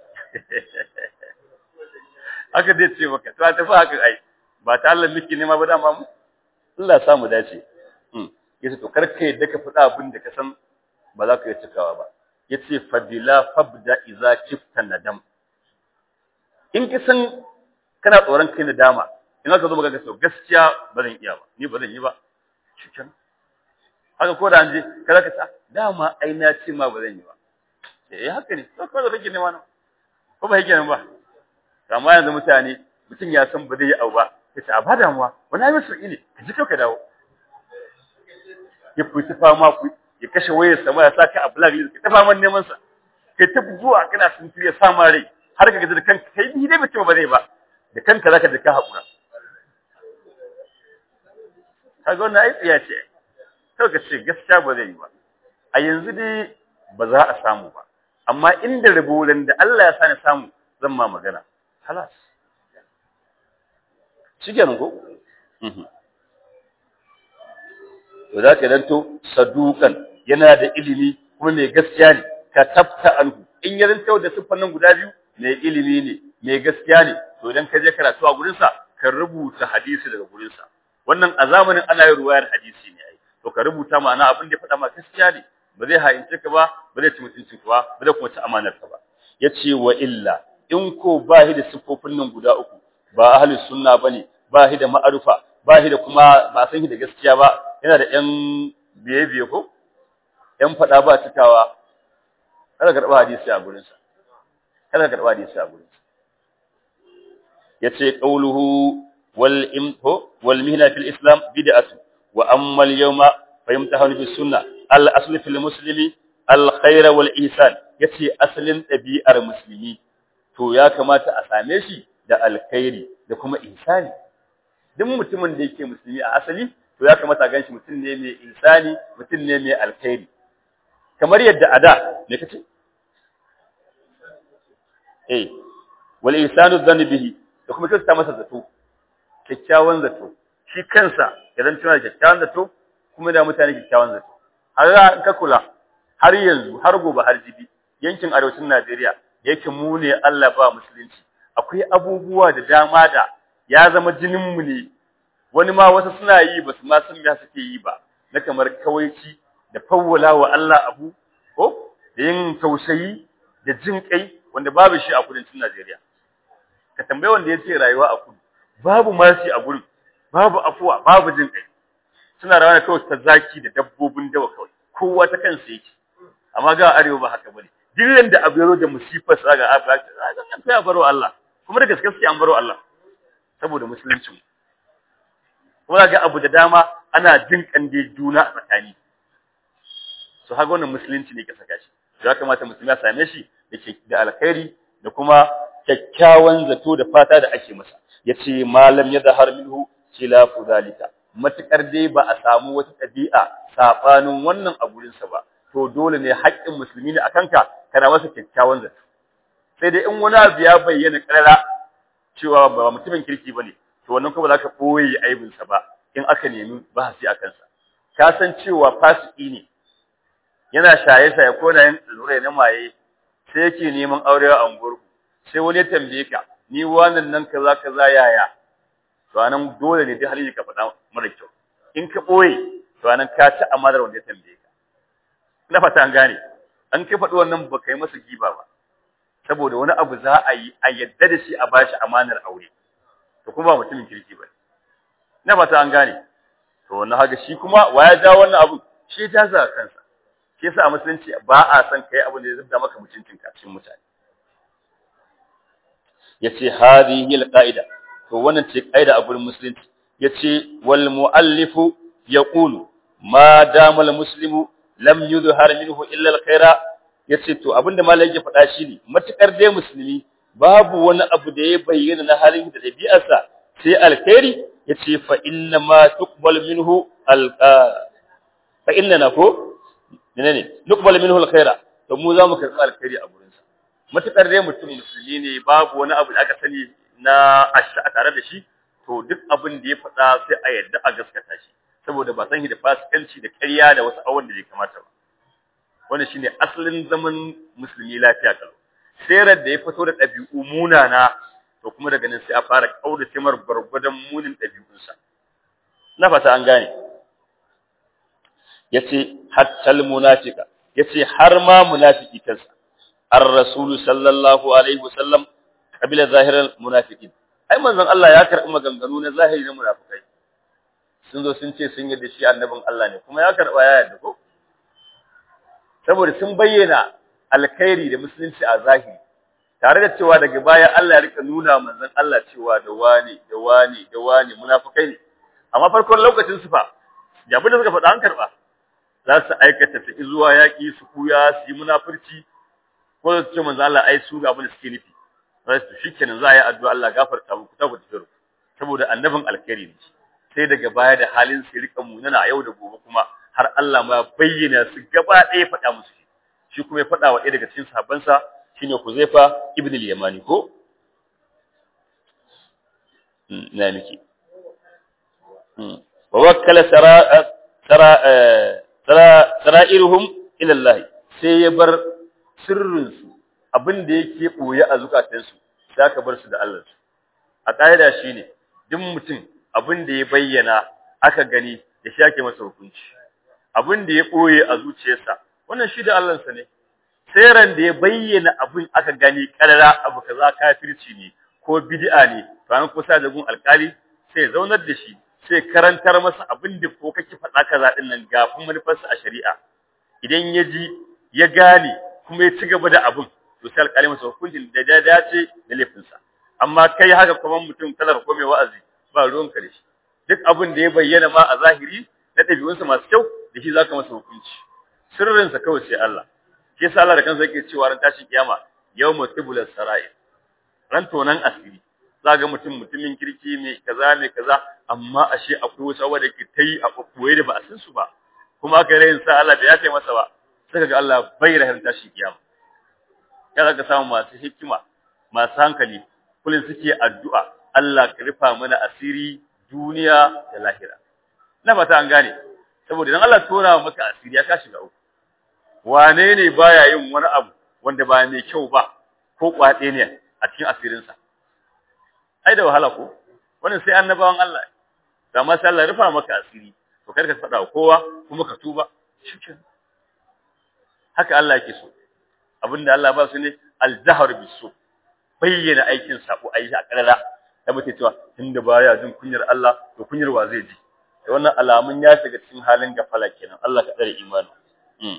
haka dai ce maka to a tafi haka ai ba ta Allah miki ne ma ba dama mu Allah ya samu dace hmm yace to karka yadda ka faɗa abin da ka san ba za ka yi cikawa ba yace fadila fabda iza kifta nadam in ka san kana tsoron kai nadama in aka zo maka ga gaskiya ba zan iya ba ni ba zan yi ba cikin haka ko da an je kada ka ta dama ai na ce ma ba zan yi ba eh haka ne to ko da kake nema nan ko ba yake nan ba amma yanzu mutane mutum ya san ba zai yi abu ba yace a ba damuwa wani ai musu ne ka ji ka dawo ya fita fama ku ya kashe wayar sama ya saka a blacklist ka ta faman neman sa kai ta zuwa kana sun ya sama rai har ka gaji da kanka kai ni dai bace ba zai ba da kanka zaka da ka hakura kaga wannan ai tsiya ce to ka ce gaskiya ba zai yi ba a yanzu dai ba za a samu ba amma inda rabulan da Allah ya sani samu zan ma magana halas shikenan ko mhm to zaka danto sadukan yana da ilimi kuma mai gaskiya ne ka tabta anhu in ya zanto da siffan nan guda biyu mai ilimi ne mai gaskiya ne to idan ka je karatu a gurin sa ka rubuta hadisi daga gurin sa wannan a zamanin ana yin ruwayar hadisi ne ai to ka rubuta ma'ana abin da ya faɗa ma gaskiya ne ba zai haince ka ba ba zai ci mutuncin ka ba ba zai kuma ci amanar ka ba yace wa illa in ko ba shi da siffofin nan guda uku ba ahli sunna bane ba shi da ma'arufa ba shi da kuma ba san shi da gaskiya ba yana da ƴan biye biye ko ƴan faɗa ba cikawa kada karɓa hadisi a gurin sa kada karɓa hadisi a gurin sa yace qauluhu wal imho wal mihna fil islam bid'atu wa amma al yawma fayamtahanu bis sunnah al asl fil muslimi al khair wal ihsan yace asalin ɗabi'ar musulmi to ya kamata a same shi da alkhairi da kuma ihsani duk mutumin da yake musulmi a asali to ya kamata a ganshi mutum ne mai ihsani mutum ne mai alkhairi kamar yadda ada me kace eh wal ihsanu dhanni bihi da kuma kyauta masa zato kyakkyawan zato shi kansa idan tana kyakkyawan zato kuma da mutane kyakkyawan zato har ka kula har yanzu har gobe har jibi yankin arewacin Najeriya yake mu ne Allah ba musulunci akwai abubuwa da dama da ya zama jinin mu ne wani ma wasu suna yi ba su ma san me suke yi ba na kamar kawaici da fawwala wa Allah abu ko da yin tausayi da jin kai wanda babu shi a kudancin Najeriya ka tambaye wanda yace rayuwa a kudu babu mashi a gurin babu afuwa babu jin kai suna rawana kawai ta zaki da dabbobin dawa kawai kowa ta kansa yake amma ga arewa ba haka bane dillan da abu yaro da musifar sa ga abu ga sai a baro Allah kuma da gaske sai an baro Allah saboda musulunci kuma ga abu da dama ana jin kande juna a tsakani so haga wannan musulunci ne ka saka shi ya kamata musulmi ya same shi dake da alkhairi da kuma kyakkyawan zato da fata da ake masa yace malam yadhar minhu khilafu zalika matakar dai ba a samu wata tabi'a sabanin wannan a gurin sa ba to dole ne haƙƙin musulmi ne akan ka kana masa kyakkyawan zato sai dai in wani abu ya bayyana karara cewa ba mutumin kirki bane to wannan kuma ba za ka boye aibin sa ba in aka nemi bahasi akan sa ka san cewa fasiki ne yana shaye-shaye ko da yin lura na maye sai yake neman aure a unguwar sai wani ya tambaye ka ni wannan nan kaza kaza yaya to anan dole ne dai halin ka faɗa mara kyau in ka boye to anan ka ci amanar wanda ya tambaye ka ina fata an gane an kai faɗi wannan ba kai masa giba ba saboda wani abu za a yi a yadda da shi a bashi amanar aure to kuma ba mutumin kirki ba ina fata an gane to wannan haka shi kuma waya ja wannan abu shi ta sa kansa shi yasa a musulunci ba a san kai abin da zai zubda maka mutuncin ka cikin mutane yace hadhihi alqaida to wannan ce kaida a gurin musulunci yace wal muallifu yaqulu ma damal muslimu lam yuzhar minhu illa alkhaira yace to abinda malai yake faɗa shine matukar dai musulmi babu wani abu da ya bayyana na halin da dabi'arsa sai alkhairi yace fa inna ma tuqbal minhu al fa inna ko menene nuqbal minhu alkhaira to mu za mu karɓi alkhairi a gurin sa matukar dai mutum musulmi ne babu wani abu da aka sani na asha tare da shi to duk abin da ya faɗa sai a yadda a gaskata shi saboda ba san shi da fasikanci da ƙarya da wasu abubuwan da bai kamata ba wannan shine asalin zaman musulmi lafiya kalau sai da ya fito da ɗabi'u munana to kuma daga nan sai a fara kaudace mar gurgudan munin ɗabi'unsa na fata an gane yace hatta munafiqa yace har ma munafiki kansa ar-rasul sallallahu alaihi wasallam kabila zahiral munafiqin ai manzon Allah ya karɓi maganganu na zahiri na munafikai sun zo sun ce sun yarda shi annabin Allah ne kuma ya karɓa ya yarda ko saboda sun bayyana alkhairi da musulunci a zahiri tare da cewa daga baya Allah ya rika nuna manzon Allah cewa da wani da wani da wani munafikai ne amma farkon lokacin su fa da abin da suka faɗa an karɓa za su aikata su zuwa yaƙi su kuya su yi munafurci ko su ce manzon Allah ai su ga abin da suke nufi sai shikenan za a yi addu'a Allah gafarta muku ta gudu saboda annabin alkhairi ne sai daga baya da halin su rika munana a yau da gobe kuma har Allah ma bayyana su gaba ɗaya faɗa musu shi kuma ya faɗa wa ɗaya daga cikin sahabbansa shine Huzaifa ibn al-Yamani ko na miki wa wakkala sara sara sara sara'iruhum ila Allah sai ya bar sirrin su abin da yake boye a zukatansu sai aka bar su da Allah a kaida shine duk mutum abin da ya bayyana aka gani da shi ake masa hukunci abin da ya boye a zuciyarsa wannan shi da Allah sa ne sai ran da ya bayyana abin aka gani karara abu kaza kafirci ne ko bid'a ne to an kusa da gun alkali sai zaunar da shi sai karantar masa abin da ko kake faɗa kaza din nan gafin manufarsa a shari'a idan ya ji ya gane kuma ya ci gaba da abin to sai alƙali masa hukuncin da ya dace da laifinsa amma kai haka kuma mutum talar ko mai wa'azi ba ruwan ka da shi duk abin da ya bayyana ma a zahiri na ɗabi'unsa masu kyau da shi zaka masa hukunci sirrinsa kawai sai Allah shi yasa Allah da kansa yake cewa ran tashin kiyama yawmu tibulus sara'ir ran tonan asiri ga mutum mutumin kirki mai kaza mai kaza amma ashe akwai wasu wanda ke tayi a kokoye da ba a san su ba kuma aka rayin sa Allah da ya kai masa ba sai ga Allah bai rahar tashin kiyama kada ka samu masu hikima masu hankali kullun suke addu'a Allah ka rufa mana asiri duniya da lahira na fata an gane saboda idan Allah tona maka asiri ya ka shiga uku wane ne baya yin wani abu wanda ba mai kyau ba ko kwade ne a cikin asirinsa ai da wahala ko wannan sai annabawan Allah da ma sai Allah rufa maka asiri to kar ka fada kowa kuma ka tuba shikenan haka Allah yake so abinda Allah ba su ne al-zahr bisu bayyana aikin sako ayi a karara da muke cewa tunda baya jin kunyar Allah to kunyar wa zai ji da wannan alamun ya shiga cikin halin gafala kenan Allah ka tsare imani mm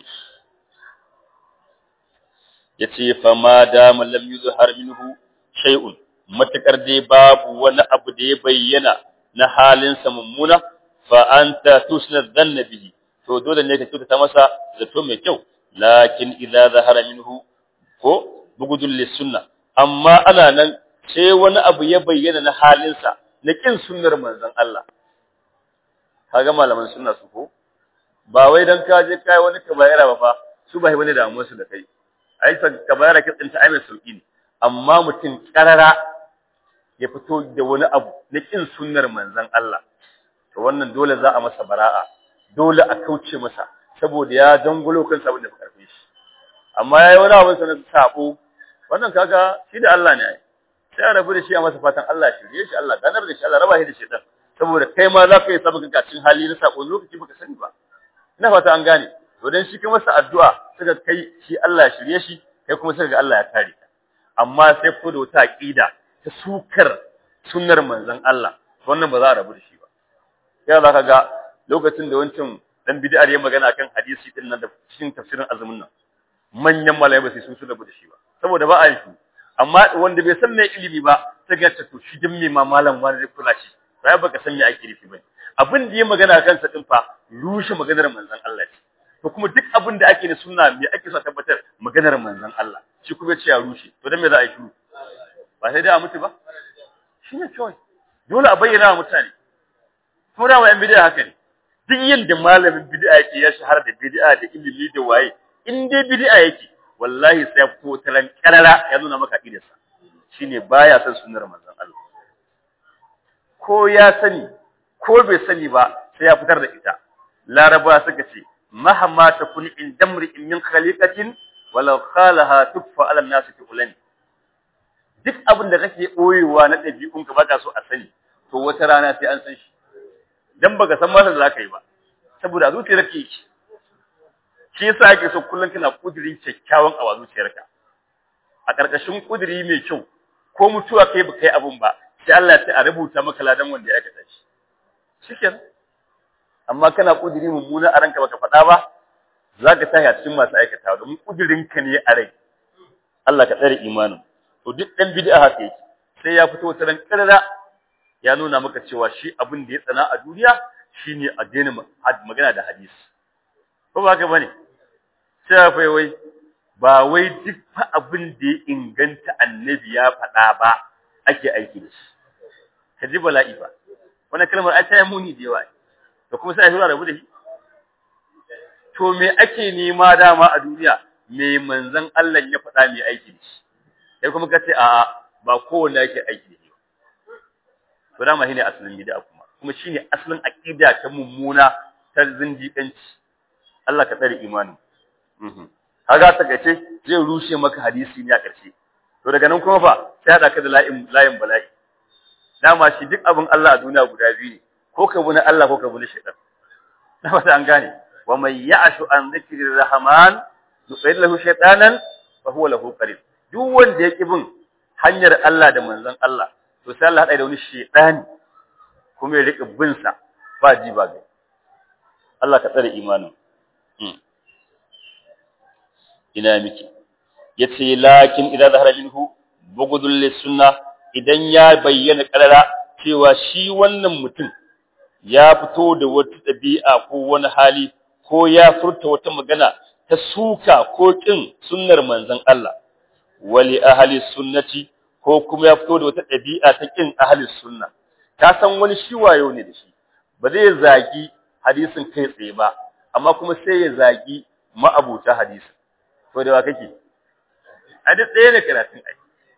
yace fa ma da man lam yuzhar minhu shay'un matakar dai babu wani abu da ya bayyana na halin sa mummuna fa anta tusna dhanna bihi to dole ne ka kyautata masa zato mai kyau lakin idza zahara minhu ko bugudul lisunna amma ana nan sai wani abu ya bayyana na halin sa na kin sunnar manzon Allah kaga malaman sunna su ko ba wai dan ka je kai wani kabaira ba fa su ba wani damuwar su da kai ai kabaira kitsin ta ai mai sauki ne amma mutum karara ya fito da wani abu na kin sunnar manzon Allah to wannan dole za a masa bara'a dole a kauce masa saboda ya dangulo kansa abin da fa karfe shi amma yayi wani abin sa na sabo wannan kaga shi da Allah ne ai sai a rabu da shi a masa fatan Allah ya shirye shi Allah ganar da shi Allah raba shi da shedan saboda kai ma za ka yi sabon kanka cikin hali na sabo lokaci baka sani ba ina fata an gane to dan shi kai masa addu'a saka kai shi Allah ya shirye shi kai kuma saka ga Allah ya kare ka amma sai ko da wata aqida ta sukar sunnar manzon Allah wannan ba za a rabu da shi ba sai za ka ga lokacin da wancan dan bid'ar ya magana kan hadisi din nan da cikin tafsirin azumin nan manyan malamai ba sai sun rabu da shi ba saboda ba a yi amma wanda bai san me ilimi ba sai ga ta to shi din me ma malam wani zai kula shi sai baka san me ake nufi ba abin da ya magana kansa din fa rushe maganar manzon Allah ce to kuma duk abin da ake da sunna me ake so tabbatar maganar manzon Allah shi kuma ce ya rushe to dan me za a yi shiru ba sai da a mutu ba shine kawai dole a bayyana wa mutane kuma da wayan bid'a haka ne duk yanda malamin bid'a yake ya shahara da bid'a da ilimi da waye in dai bid'a yake wallahi sai ko talan karara ya nuna maka idarsa shine baya san sunnar manzon Allah ko ya sani ko bai sani ba sai ya fitar da ita laraba suka ce mahamma takun in damri min khaliqatin walau khalaha tukfa ala an-nas tuqulani duk abin da kake boyewa na dabi'un ka baka so a sani to wata rana sai an san shi dan baka san masa da zaka yi ba saboda zuciyar kake shi shi yasa ake so kullun kana kudirin kyakkyawan a zuciyarka a karkashin kudiri mai kyau ko mutuwa kai ba kai abun ba sai Allah ya a rubuta maka ladan wanda ya aikata shi shikenan amma kana kudiri mummuna a ranka baka faɗa ba zaka tashi a cikin masu aikata domin kudirinka ne a rai Allah ka tsare imanin to duk dan bid'a haka yake sai ya fito wata ran karara ya nuna maka cewa shi abin da ya tsana a duniya shine addinin magana da hadisi ko ba haka bane sai fa wai ba wai duk fa abin da ya inganta annabi ya faɗa ba ake aiki da shi kaji bala'i ba wannan kalmar ai ta yi muni da yawa to kuma sai a hura rabu da shi to me ake nema dama a duniya me manzon Allah ya faɗa me aiki da shi sai kuma kace a'a ba kowanne yake aiki da shi to dama shine asalin bid'a kuma kuma shine asalin aqida ta mummuna ta zindiƙanci Allah ka tsare imanin mhm kaga ta gace zai rushe maka hadisi ne a ƙarshe to daga nan kuma fa sai hada ka da layin layin bala'i dama shi duk abin Allah a duniya guda biyu ne ko ka bi na Allah ko ka bi na shaytan na fata an gane wa man ya'shu an dhikri rahman yuqid lahu shaytanan fa huwa lahu qarin duk wanda yake bin hanyar Allah da manzon Allah to sai Allah hada da wani shaytani kuma ya rika bin sa ba ji ba gai Allah ka tsare imanin ina miki yace lakin idan zahara minhu bughdul lisunna idan ya bayyana karara cewa shi wannan mutum ya fito da wata dabi'a ko wani hali ko ya furta wata magana ta suka ko kin sunnar manzon Allah wali ahli sunnati ko kuma ya fito da wata dabi'a ta kin ahli sunna ka san wani shi wayo ne da shi ba zai zagi hadisin kai tsaye ba amma kuma sai ya zagi ma'abuta hadisin ko da wa kake a duk tsaye ne karatun ai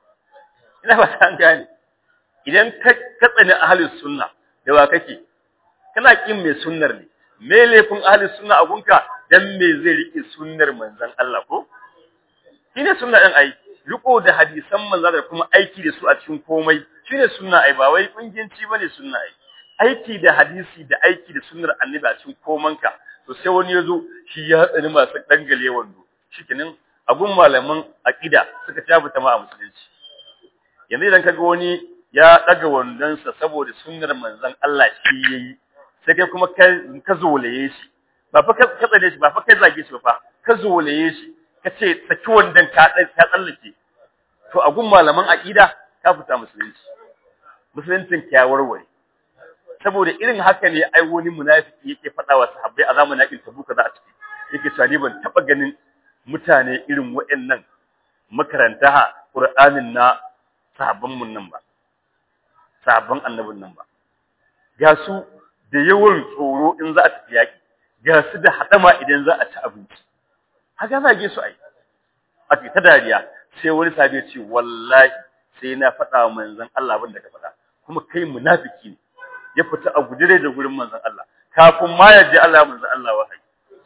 ina ba san gane idan ka katsani ahlus sunna da wa kake kana kin mai sunnar ne me laifin ahlus sunna a gunka dan me zai rike sunnar manzon Allah ko shine sunna din ai riko da hadisan manzon da kuma aiki da su a cikin komai shine sunna ai ba wai kungiyanci bane sunna ai aiki da hadisi da aiki da sunnar annabi a cikin komanka to sai wani yazo shi ya tsani masu dangale wando shikenan agun malaman aqida suka tabbata ma a musulunci yanzu idan kaga wani ya daga wandonsa saboda sunnar manzon Allah shi yayi sai kai kuma ka zolaye shi ba fa ka tsare shi ba fa kai zage shi ba fa ka zolaye shi kace saki wandon ka ka tsallake to agun malaman aqida ka fita musulunci musuluncin kyawarware saboda irin haka ne ai wani munafiki yake faɗa wa sahabbai a zamanin yakin Tabuka za a ciki yake cewa ni ban taba ganin mutane irin waɗannan makaranta Qur'anin na sahabban mun nan ba sahabban annabin nan ba ga su da yawan tsoro in za a tafi yaki ga su da hadama idan za a ci abinci haka zage su ai a ta dariya sai wani sahabi ya ce wallahi sai na faɗa wa manzon Allah abin da ka faɗa kuma kai munafiki ne ya fita a gudure da gurin manzon Allah kafin ma ya ji Allah manzon Allah wahayi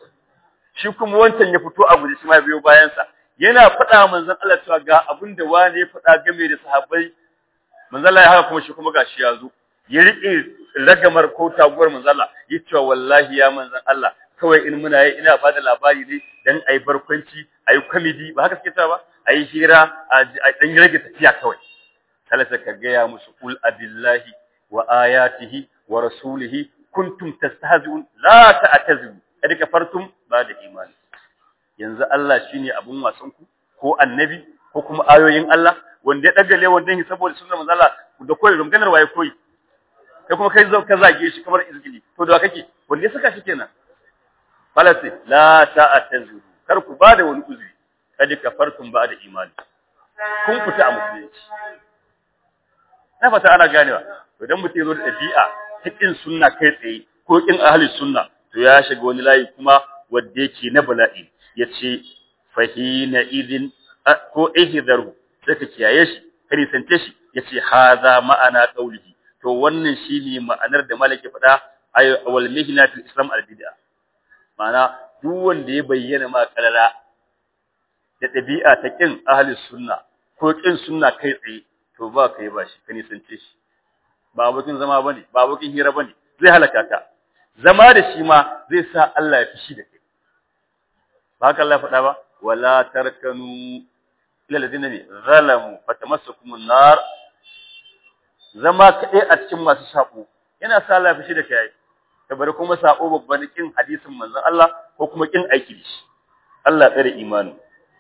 shi kuma wancan ya fito a guje shi ma biyo bayan sa yana faɗa manzon Allah cewa ga abin da wani ya faɗa game da sahabbai manzon Allah ya haka kuma shi kuma gashi ya zo ya rike ragamar ko taguwar manzon Allah ya ce wallahi ya manzon Allah kawai in muna yi ina bada labari ne dan ayi barkwanci ayi comedy ba haka suke ta ba ayi hira a dan rage tafiya kawai talata ka ga ya musu kul abillahi wa ayatihi wa rasulihi kuntum tastahzi'un la ta'tazimu kada kafartum ba da imani yanzu Allah shine abun wasan ku ko annabi ko kuma ayoyin Allah wanda ya dagale wanda shi saboda sunnar manzo Allah da koyi runganar waye koyi kai kuma kai zo ka zage shi kamar izgili to da kake wanda ya saka shi kenan falasi la ta'tazuru kar ku bada wani uzuri kadi kafartum ba'da imani kun fita a musulunci na fata ana ganewa to idan mutum zo da dabi'a cikin sunna kai tsaye ko kin ahli sunna to ya shiga wani layi kuma wanda yake na bala'i yace fahina idin ko ihdaru sai ka kiyaye shi kare sance shi yace haza ma'ana qaulihi to wannan shine ma'anar da malaki faɗa ay wal mihna fil islam al bid'a ma'ana duk wanda ya bayyana ma kalala da dabi'a ta kin ahli sunna ko kin sunna kai tsaye to ba kai ba shi kane sance shi ba abokin zama bane ba abokin hira bane zai halaka ka zama da shi ma zai sa Allah ya fishi da kai ba haka Allah faɗa ba wala tarkanu ila ladina zalamu fatamassakumun nar zama kadai a cikin masu sako yana sa Allah ya fishi da kai tabar kuma sako babban kin hadisin manzon Allah ko kuma kin aiki da shi Allah tsare imani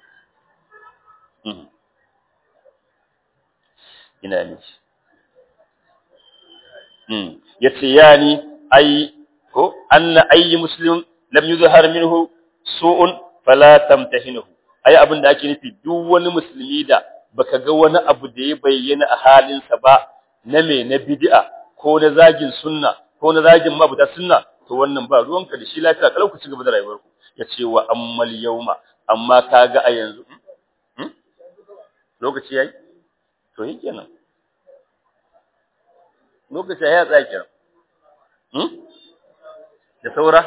ina ne mm yace yani ai ko anna ayyi muslim lam yuzhar minhu su'un fala tamtahinuhu ai abin da ake nufi duk wani musulmi da baka ga wani abu da ya bayyana a halin sa ba na me na bid'a ko na zagin sunna ko na zagin mabuta sunna to wannan ba ruwanka da shi lafiya kalau ku ci gaba da rayuwar ku yace wa ammal yawma amma kaga a yanzu hmm? lokaci yayi to yikenan lokaci ya tsaya kenan hmm? da saura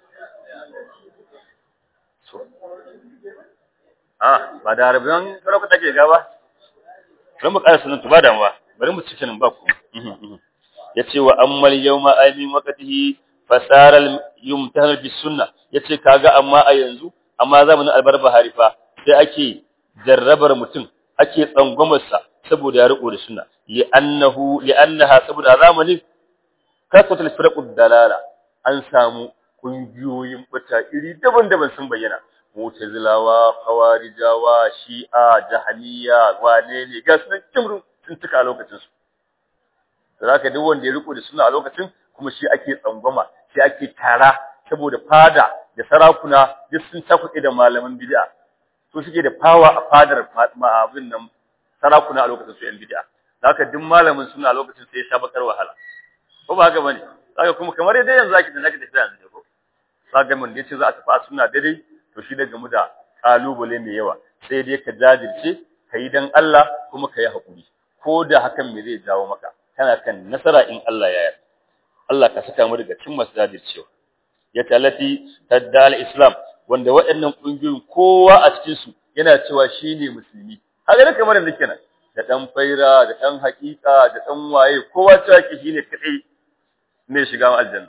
ah ba da arabiyan karaka take gaba dan mu ƙara sunan tuba da mu bari mu cikin nan ba ku yace wa ammal yawma aymin waqtihi fasara al yumtahan bis sunnah yace kaga amma a yanzu amma zamanin albarba harifa sai ake jarrabar mutum ake tsangwamar sa saboda ya riko da sunna li annahu li annaha saboda zamanin kasatul firqud dalala an samu kungiyoyin bata iri daban-daban sun bayyana mutazilawa khawarijawa shi'a jahmiya wane ne ga sun kimru sun tuka lokacin su zaka duk wanda ya riko da sunna a lokacin kuma shi ake tsangwama shi ake tara saboda fada da sarakuna duk sun takuɗe da malaman bid'a su suke da power a fadar abin nan sarakuna a lokacin su yan bid'a zaka duk malamin sunna a lokacin sai ya sha bakar wahala ko ba haka bane zaka kuma kamar yadda yanzu zaki da zaki tafi yanzu ko zaka mun yace za a tafi a sunna daidai to shi daga mu da kalubale mai yawa sai dai ka jajirce kai dan Allah kuma kai hakuri ko da hakan me zai jawo maka kana kan nasara in Allah ya yarda Allah ka saka mu daga cikin masu jajircewa ya talati taddal islam wanda waɗannan kungiyoyin kowa a cikin su yana cewa shine musulmi haka ne kamar yadda kenan da dan faira da dan hakika da dan waye kowa cewa ke shine kadai ne shiga aljanna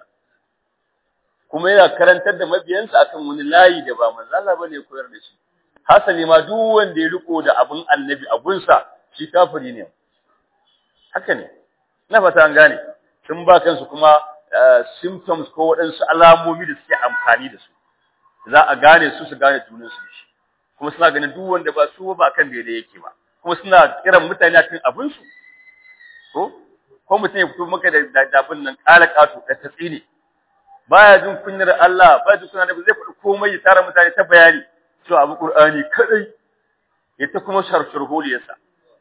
kuma yana karantar da mabiyansa akan wani layi da ba manzo Allah bane koyar da shi hasali ma duk wanda ya riko da abun annabi abunsa shi kafiri ne haka ne na fata an gane sun ba kansu kuma symptoms ko waɗansu alamomi da suke amfani da su za a gane su su gane junan su shi kuma suna ganin duk wanda ba su ba kan daidai yake ba kuma suna kiran mutane akan abun su ko ko mutum ya fito maka da dabin nan kala kato da tatsini baya jin kunyar Allah ba jin kunyar da zai faɗi komai ya tara mutane ta bayani cewa abu Qur'ani kadai ya ta kuma sharshurhuliyarsa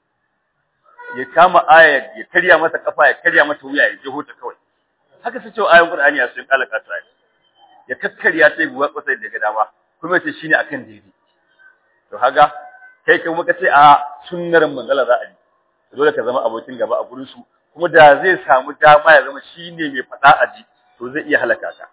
ya kama aya ya karya mata kafa ya karya mata wuya ya jeho ta kawai haka sai cewa ayoyin Qur'ani ya sun kala kasa ya kakkarya ta buwa kwasai daga dama kuma ce shine akan daidai to haga kai kai muka ce a sunnar manzala za a yi dole ka zama abokin gaba a gurin su kuma da zai samu dama ya zama shine mai fada aji to zai iya halaka ka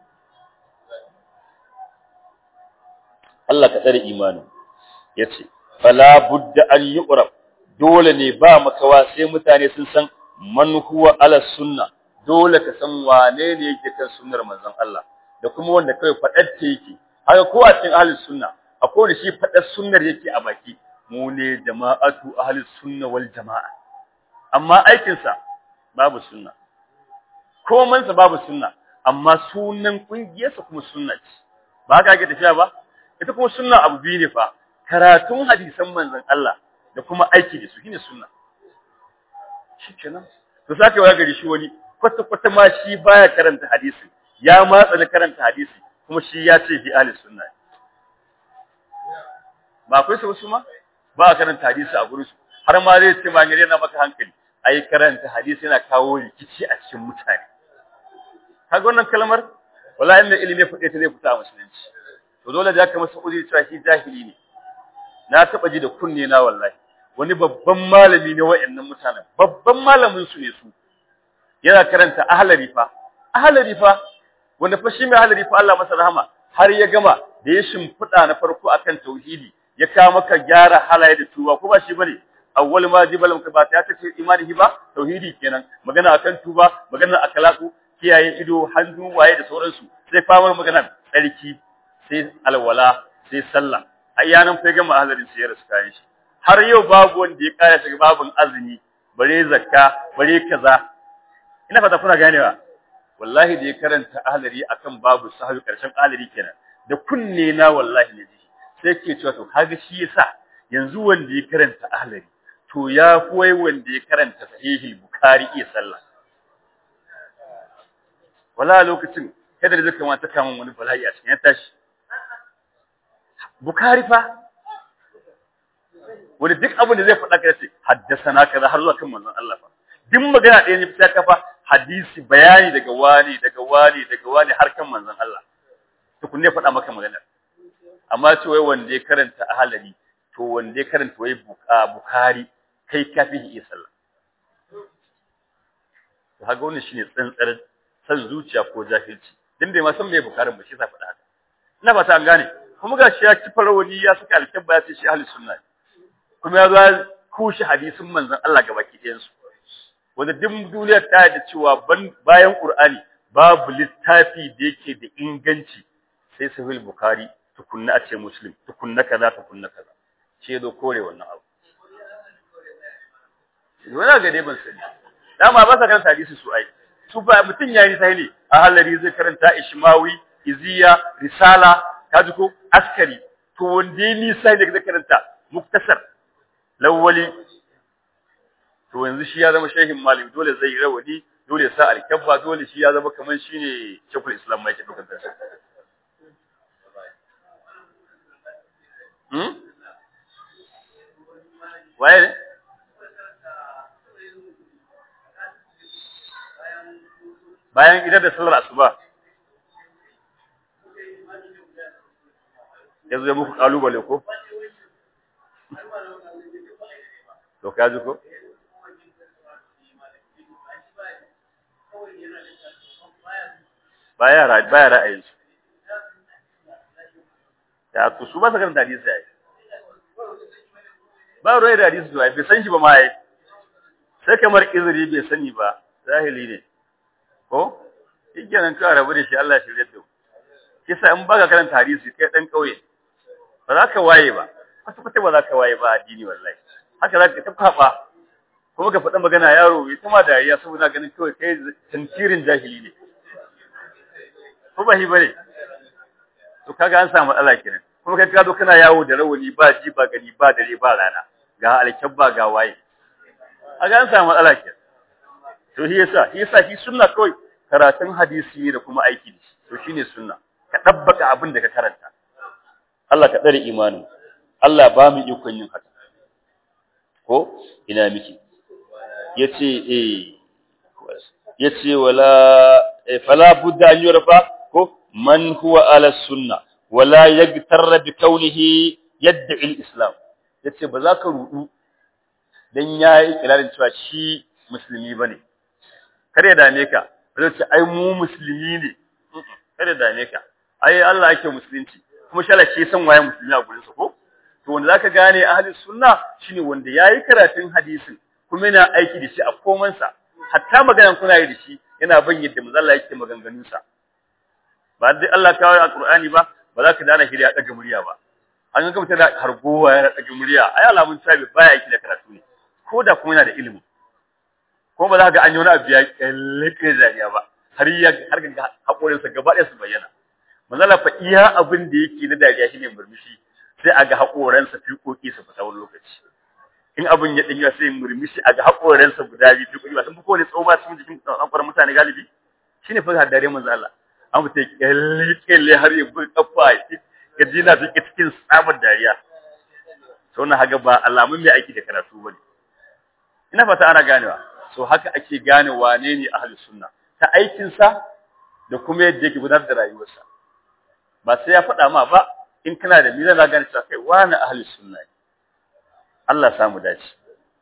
Allah ka tsare imani yace fala budda an yuqrab dole ne ba makawa sai mutane sun san man huwa ala sunna dole ka san wane ne yake kan sunnar manzon Allah da kuma wanda kai fadar ta yake haka ko a cikin ahlus sunna akwai wanda shi fadar sunnar yake a baki mu ne jama'atu ahlus sunna wal jama'a amma aikin sa babu sunna koman sa babu sunna amma sunan kungiyar sa kuma sunna ce ba haka ake tafiya ba ita kuma sunna abu biyu ne fa karatun hadisan manzon Allah da kuma aiki da su shine sunna shikenan to sake wa gari shi wani kwata kwata ma shi baya karanta hadisi ya matsa da karanta hadisi kuma shi ya ce fi ahli sunna ba akwai su wasu ma ba karanta hadisi a gurin su har ma zai ce ba gare na maka hankali ai karanta hadisi yana kawo rikici a cikin mutane kaga wannan kalmar wallahi inda ilimi fade ta zai fita a musulunci to dole da ka masa uzuri cewa shi jahili ne na taba ji da kunne na wallahi wani babban malami ne wayannan mutanen babban malamin su ne su yana karanta ahlari fa ahlari fa wanda fa shi mai ahlari fa Allah masa rahama har ya gama da ya shimfida na farko akan tauhidi ya kawo maka gyara halaye da tuba ko ba shi bane awwal ma jibal mukabata ya tace imani ba tauhidi kenan magana akan tuba magana akhlaqu kiyaye ido hannu waye da sauransu sai famar magana tsarki sai alwala sai sallah ayyanan fa gama ahlarin sai ya rasu kayan shi har yau babu wanda ya kara shiga babun azumi bare zakka bare kaza ina fata kuna ganewa wallahi da ya karanta ahlari akan babu sahabi karshen ahlari kenan da kunne na wallahi ne sai ke cewa to kaga shi yasa yanzu wanda ya karanta ahlari to ya koyi wanda ya karanta sahihul bukhari iya sallah wala lokacin kada da zaka mata kaman wani bala'i a cikin ya tashi bukhari fa wanda duk abin da zai faɗa kai sai haddasana kaza har zuwa kan manzon Allah fa duk magana ɗaya ne fita kafa hadisi bayani daga wani daga wani daga wani har kan manzon Allah to kun ne faɗa maka magana amma ce wai wanda ya karanta ahlali to wanda ya karanta wai bukhari kai kafi iya sallah to haga wannan shine tsantsar san zuciya ko jahilci din bai ma san me bukharin ba shi sa faɗa haka ina ba ta an gane kuma gashi ya kifa rawani ya saka alkabba ya ce shi ahli sunna kuma ya zo kushi hadisin manzon Allah gabaki ɗayan su wanda duk duniyar ta da cewa bayan Qur'ani babu littafi da yake da inganci sai sahih bukhari tukunna a ce muslim tukunna kaza tukunna kaza ce do kore wannan abu wala ga dai ban sani dama ba sa karanta hadisi su ai su ba mutun yayi sai ne a halari zai karanta ishmawi iziya risala kaji ko askari to wanda ni sai da zai karanta muktasar lawali to yanzu shi ya zama shehin malami dole zai rawani dole ya sa alkabba dole shi ya zama kaman shine shekul islam mai cikin kansa hmm waye bayan idan da sallar asuba yanzu ya muku kalubale ko to kaji ko baya ra baya ra'ayin su ya to su ba sa karanta hadisi ai ba ruwa da hadisi ai bai san shi ba ma ai sai kamar izri bai sani ba zahili ne ko ikinan ka rabu da shi Allah shi yadda kisa in baka karanta hadisi kai dan kauye ba za ka waye ba kwata kwata ba za ka waye ba addini wallahi haka za ka tafafa kuma ka faɗa magana yaro ya tuma dariya saboda ganin kawai kai tantirin jahili ne ko ba hi bane to kaga an samu matsala kenan kuma kai ka zo kana yawo da rawani ba ji ba gani ba dare ba rana ga alkabba ga waye kaga an samu matsala kenan to shi yasa shi yasa shi sunna kawai karatun hadisi da kuma aiki da shi to shine sunna ka dabbaka abin da ka karanta Allah ka dare imanin Allah ba mu ikon yin haka ko ina miki yace eh yace wala fala budda an yurfa ko man huwa ala sunna wala yagtarra bi kaunihi yad'i al-islam yace ba za ka rudu dan yayi kirarin cewa shi musulmi bane kare dame ka zai ce ai mu musulmi ne kare dame ka ai Allah yake musulunci kuma shala shi san waye musulmi a gurin sa ko to wanda zaka gane ahli sunna shine wanda yayi karatun hadisin kuma yana aiki da shi a koman sa hatta maganan kuna yi da shi yana ban yadda manzo Allah yake maganganun sa ba dai Allah kawai a Qur'ani ba ba za ka dana shi da daga murya ba an ga mutum da hargowa yana daga murya ai alamun tabi baya aiki da karatu ne ko da kuma yana da ilimi ko ba za ka ga an yi wani abu ya kalle zariya ba har ya har ga hakorin sa gaba ɗaya su bayyana manzo Allah fa iya abin da yake na dariya shine murmushi sai aga hakoran sa fiƙoƙi su fita wani lokaci in abin ya dinga sai murmushi a ga hakoransa guda biyu duk ba sun fi kowane tsawo ba cikin jikin hakoran mutane galibi shine fa haddare manzo Allah an mutai kelle kelle har ya bi kafa ya jina take cikin tsabar dariya to na haga ba alamun mai aiki da karatu bane ina fata ana ganewa so haka ake gane wane ne ahlus sunna ta aikin sa da kuma yadda yake gudanar da rayuwarsa ba sai ya faɗa ma ba in kana da mizan za gane cewa kai wani ahlus sunna Allah samu dace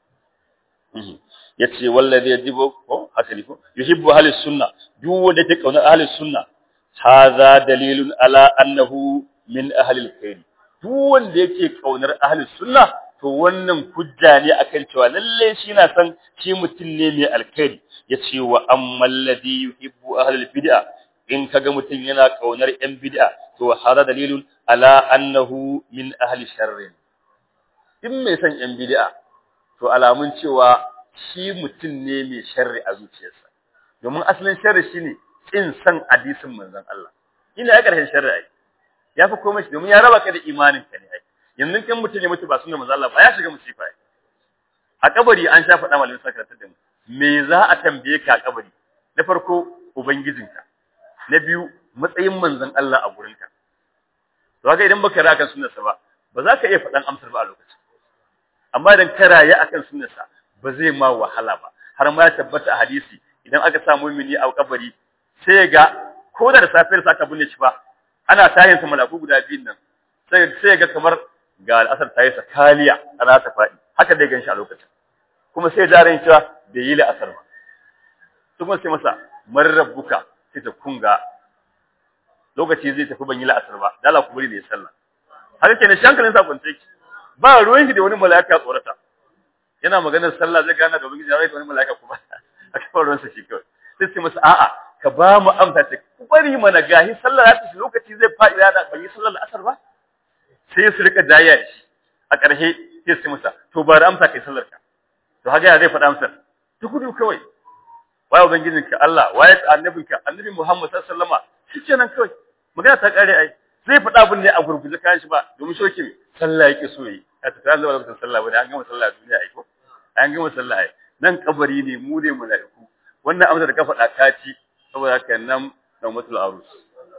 yace wallazi yajibu ko hasali ko yuhibbu ahlus sunna duk wanda take kauna ahlus sunna hadha dalilun ala annahu min ahlil khair duk wanda yake kaunar ahlus sunna to wannan hujja ne akan cewa lalle shi na san shi mutum ne mai alkhairi yace wa ammal ladhi yuhibbu ahlul bid'ah in kaga mutum yana kaunar yan bid'a to hada dalilun ala annahu min ahli sharr in mai san yan bid'a to alamun cewa shi mutum ne mai sharri a zuciyarsa domin asalin sharri shine kin san hadisin manzon Allah ina ya karshen sharri ai yafi komai shi domin ya raba ka da imanin ka ne ai yanzu kan mutum ya mutu ba sunnar manzon Allah ba ya shiga musifa ai a kabari an sha faɗa malamin sakaratar da mu me za a tambaye ka a kabari na farko ubangijinka na biyu matsayin manzon Allah a gurinka to haka idan baka raka sunnarsa ba ba za ka iya faɗan amsar ba a lokacin amma idan ka raye akan sunnarsa ba zai ma wahala ba har ma ya tabbata a hadisi idan aka sa mu'mini a kabari sai ga ko da safiyar sa aka binne shi ba ana tayin sa malaku guda biyun nan sai sai ga kamar ga al'asar tayi sa kaliya ana ta faɗi haka dai ganshi a lokacin kuma sai jarin cewa bai yi la'asar ba kuma sai masa man rabbuka sai ta kunga lokaci zai tafi ban yi la'asar ba dala ku bari da sallah haka kenan shankalin sa kwance ki ba ruwan ki da wani mala'ika tsorata yana maganar sallah zai gana da ubangiji ya rai da wani mala'ika kuma aka fara ruwan sa shi kawai sai sai masa a'a ka ba mu amsa ce ku bari mana gahi sallah za ta shi lokaci zai faɗi da ban yi sallar la'asar ba sai su rika jayya da shi a ƙarshe sai sai masa to ba da amsa kai sallar ka to haka ya zai faɗa amsar duk gudu kawai waye ubangijinka Allah waye annabinka annabi Muhammad sallallahu alaihi wasallama shikenan kawai magana ta kare ai zai faɗa abin ne a gurguje kan shi ba domin shoki sallah yake so yi a ta zama lokacin sallah ba an gama sallah duniya ai ko an gama sallah ai nan kabari ne mu ne mala'iku wannan amsa da ka faɗa ka ci saboda haka nan nawmatul arus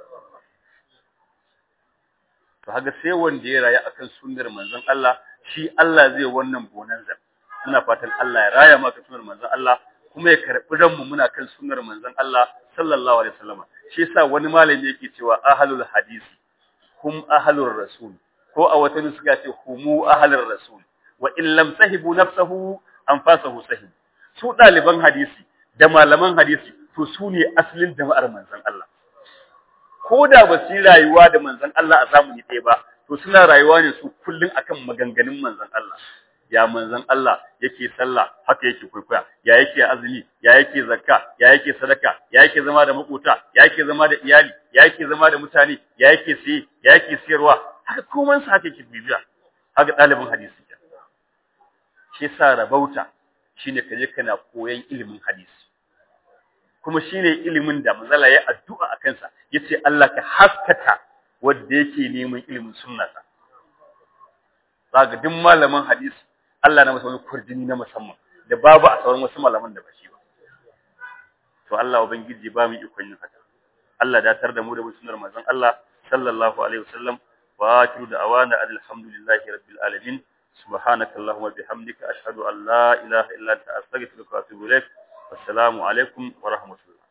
to haka sai wanda ya rayu akan sunnar manzon Allah shi Allah zai wannan bonanza muna fatan Allah ya raya maka sunnar manzon Allah kuma ya karbi ranmu muna kan sunnar manzon Allah sallallahu alaihi wasallam shi yasa wani malami yake cewa ahlul hadisi hum ahlur rasul ko a wata suka ce humu ahlur rasul wa in lam sahibu nafsuhu anfasahu sahib su daliban hadisi da malaman hadisi to su ne asalin jama'ar manzon Allah ko da ba su rayuwa da manzon Allah a zamani ɗaya ba to suna rayuwa ne su kullun akan maganganun manzon Allah ya manzon Allah yake sallah haka yake kwaikwaya ya yake azumi ya yake zakka ya yake sadaka ya yake zama da makota ya yake zama da iyali ya yake zama da mutane ya yake siye ya yake siyarwa haka komai sa haka yake bibiya haka dalibin hadisi shi yasa rabauta shine kaje kana koyan ilimin hadisi kuma shine ilimin da manzala ya addu'a akan sa yace Allah ka haskaka wanda yake neman ilimin sunnata zaga duk malaman hadisi Allah na masa wani kurjini na musamman da babu a sauran wasu malaman da ba shi ba to Allah ubangiji ba mu ikon yin haka Allah da tar da mu da sunnar manzon Allah sallallahu alaihi wasallam wa akiru da awana alhamdulillahi rabbil alamin subhanakallahumma bihamdika ashhadu an la ilaha illa anta astaghfiruka wa atubu ilaik wassalamu alaikum wa rahmatullah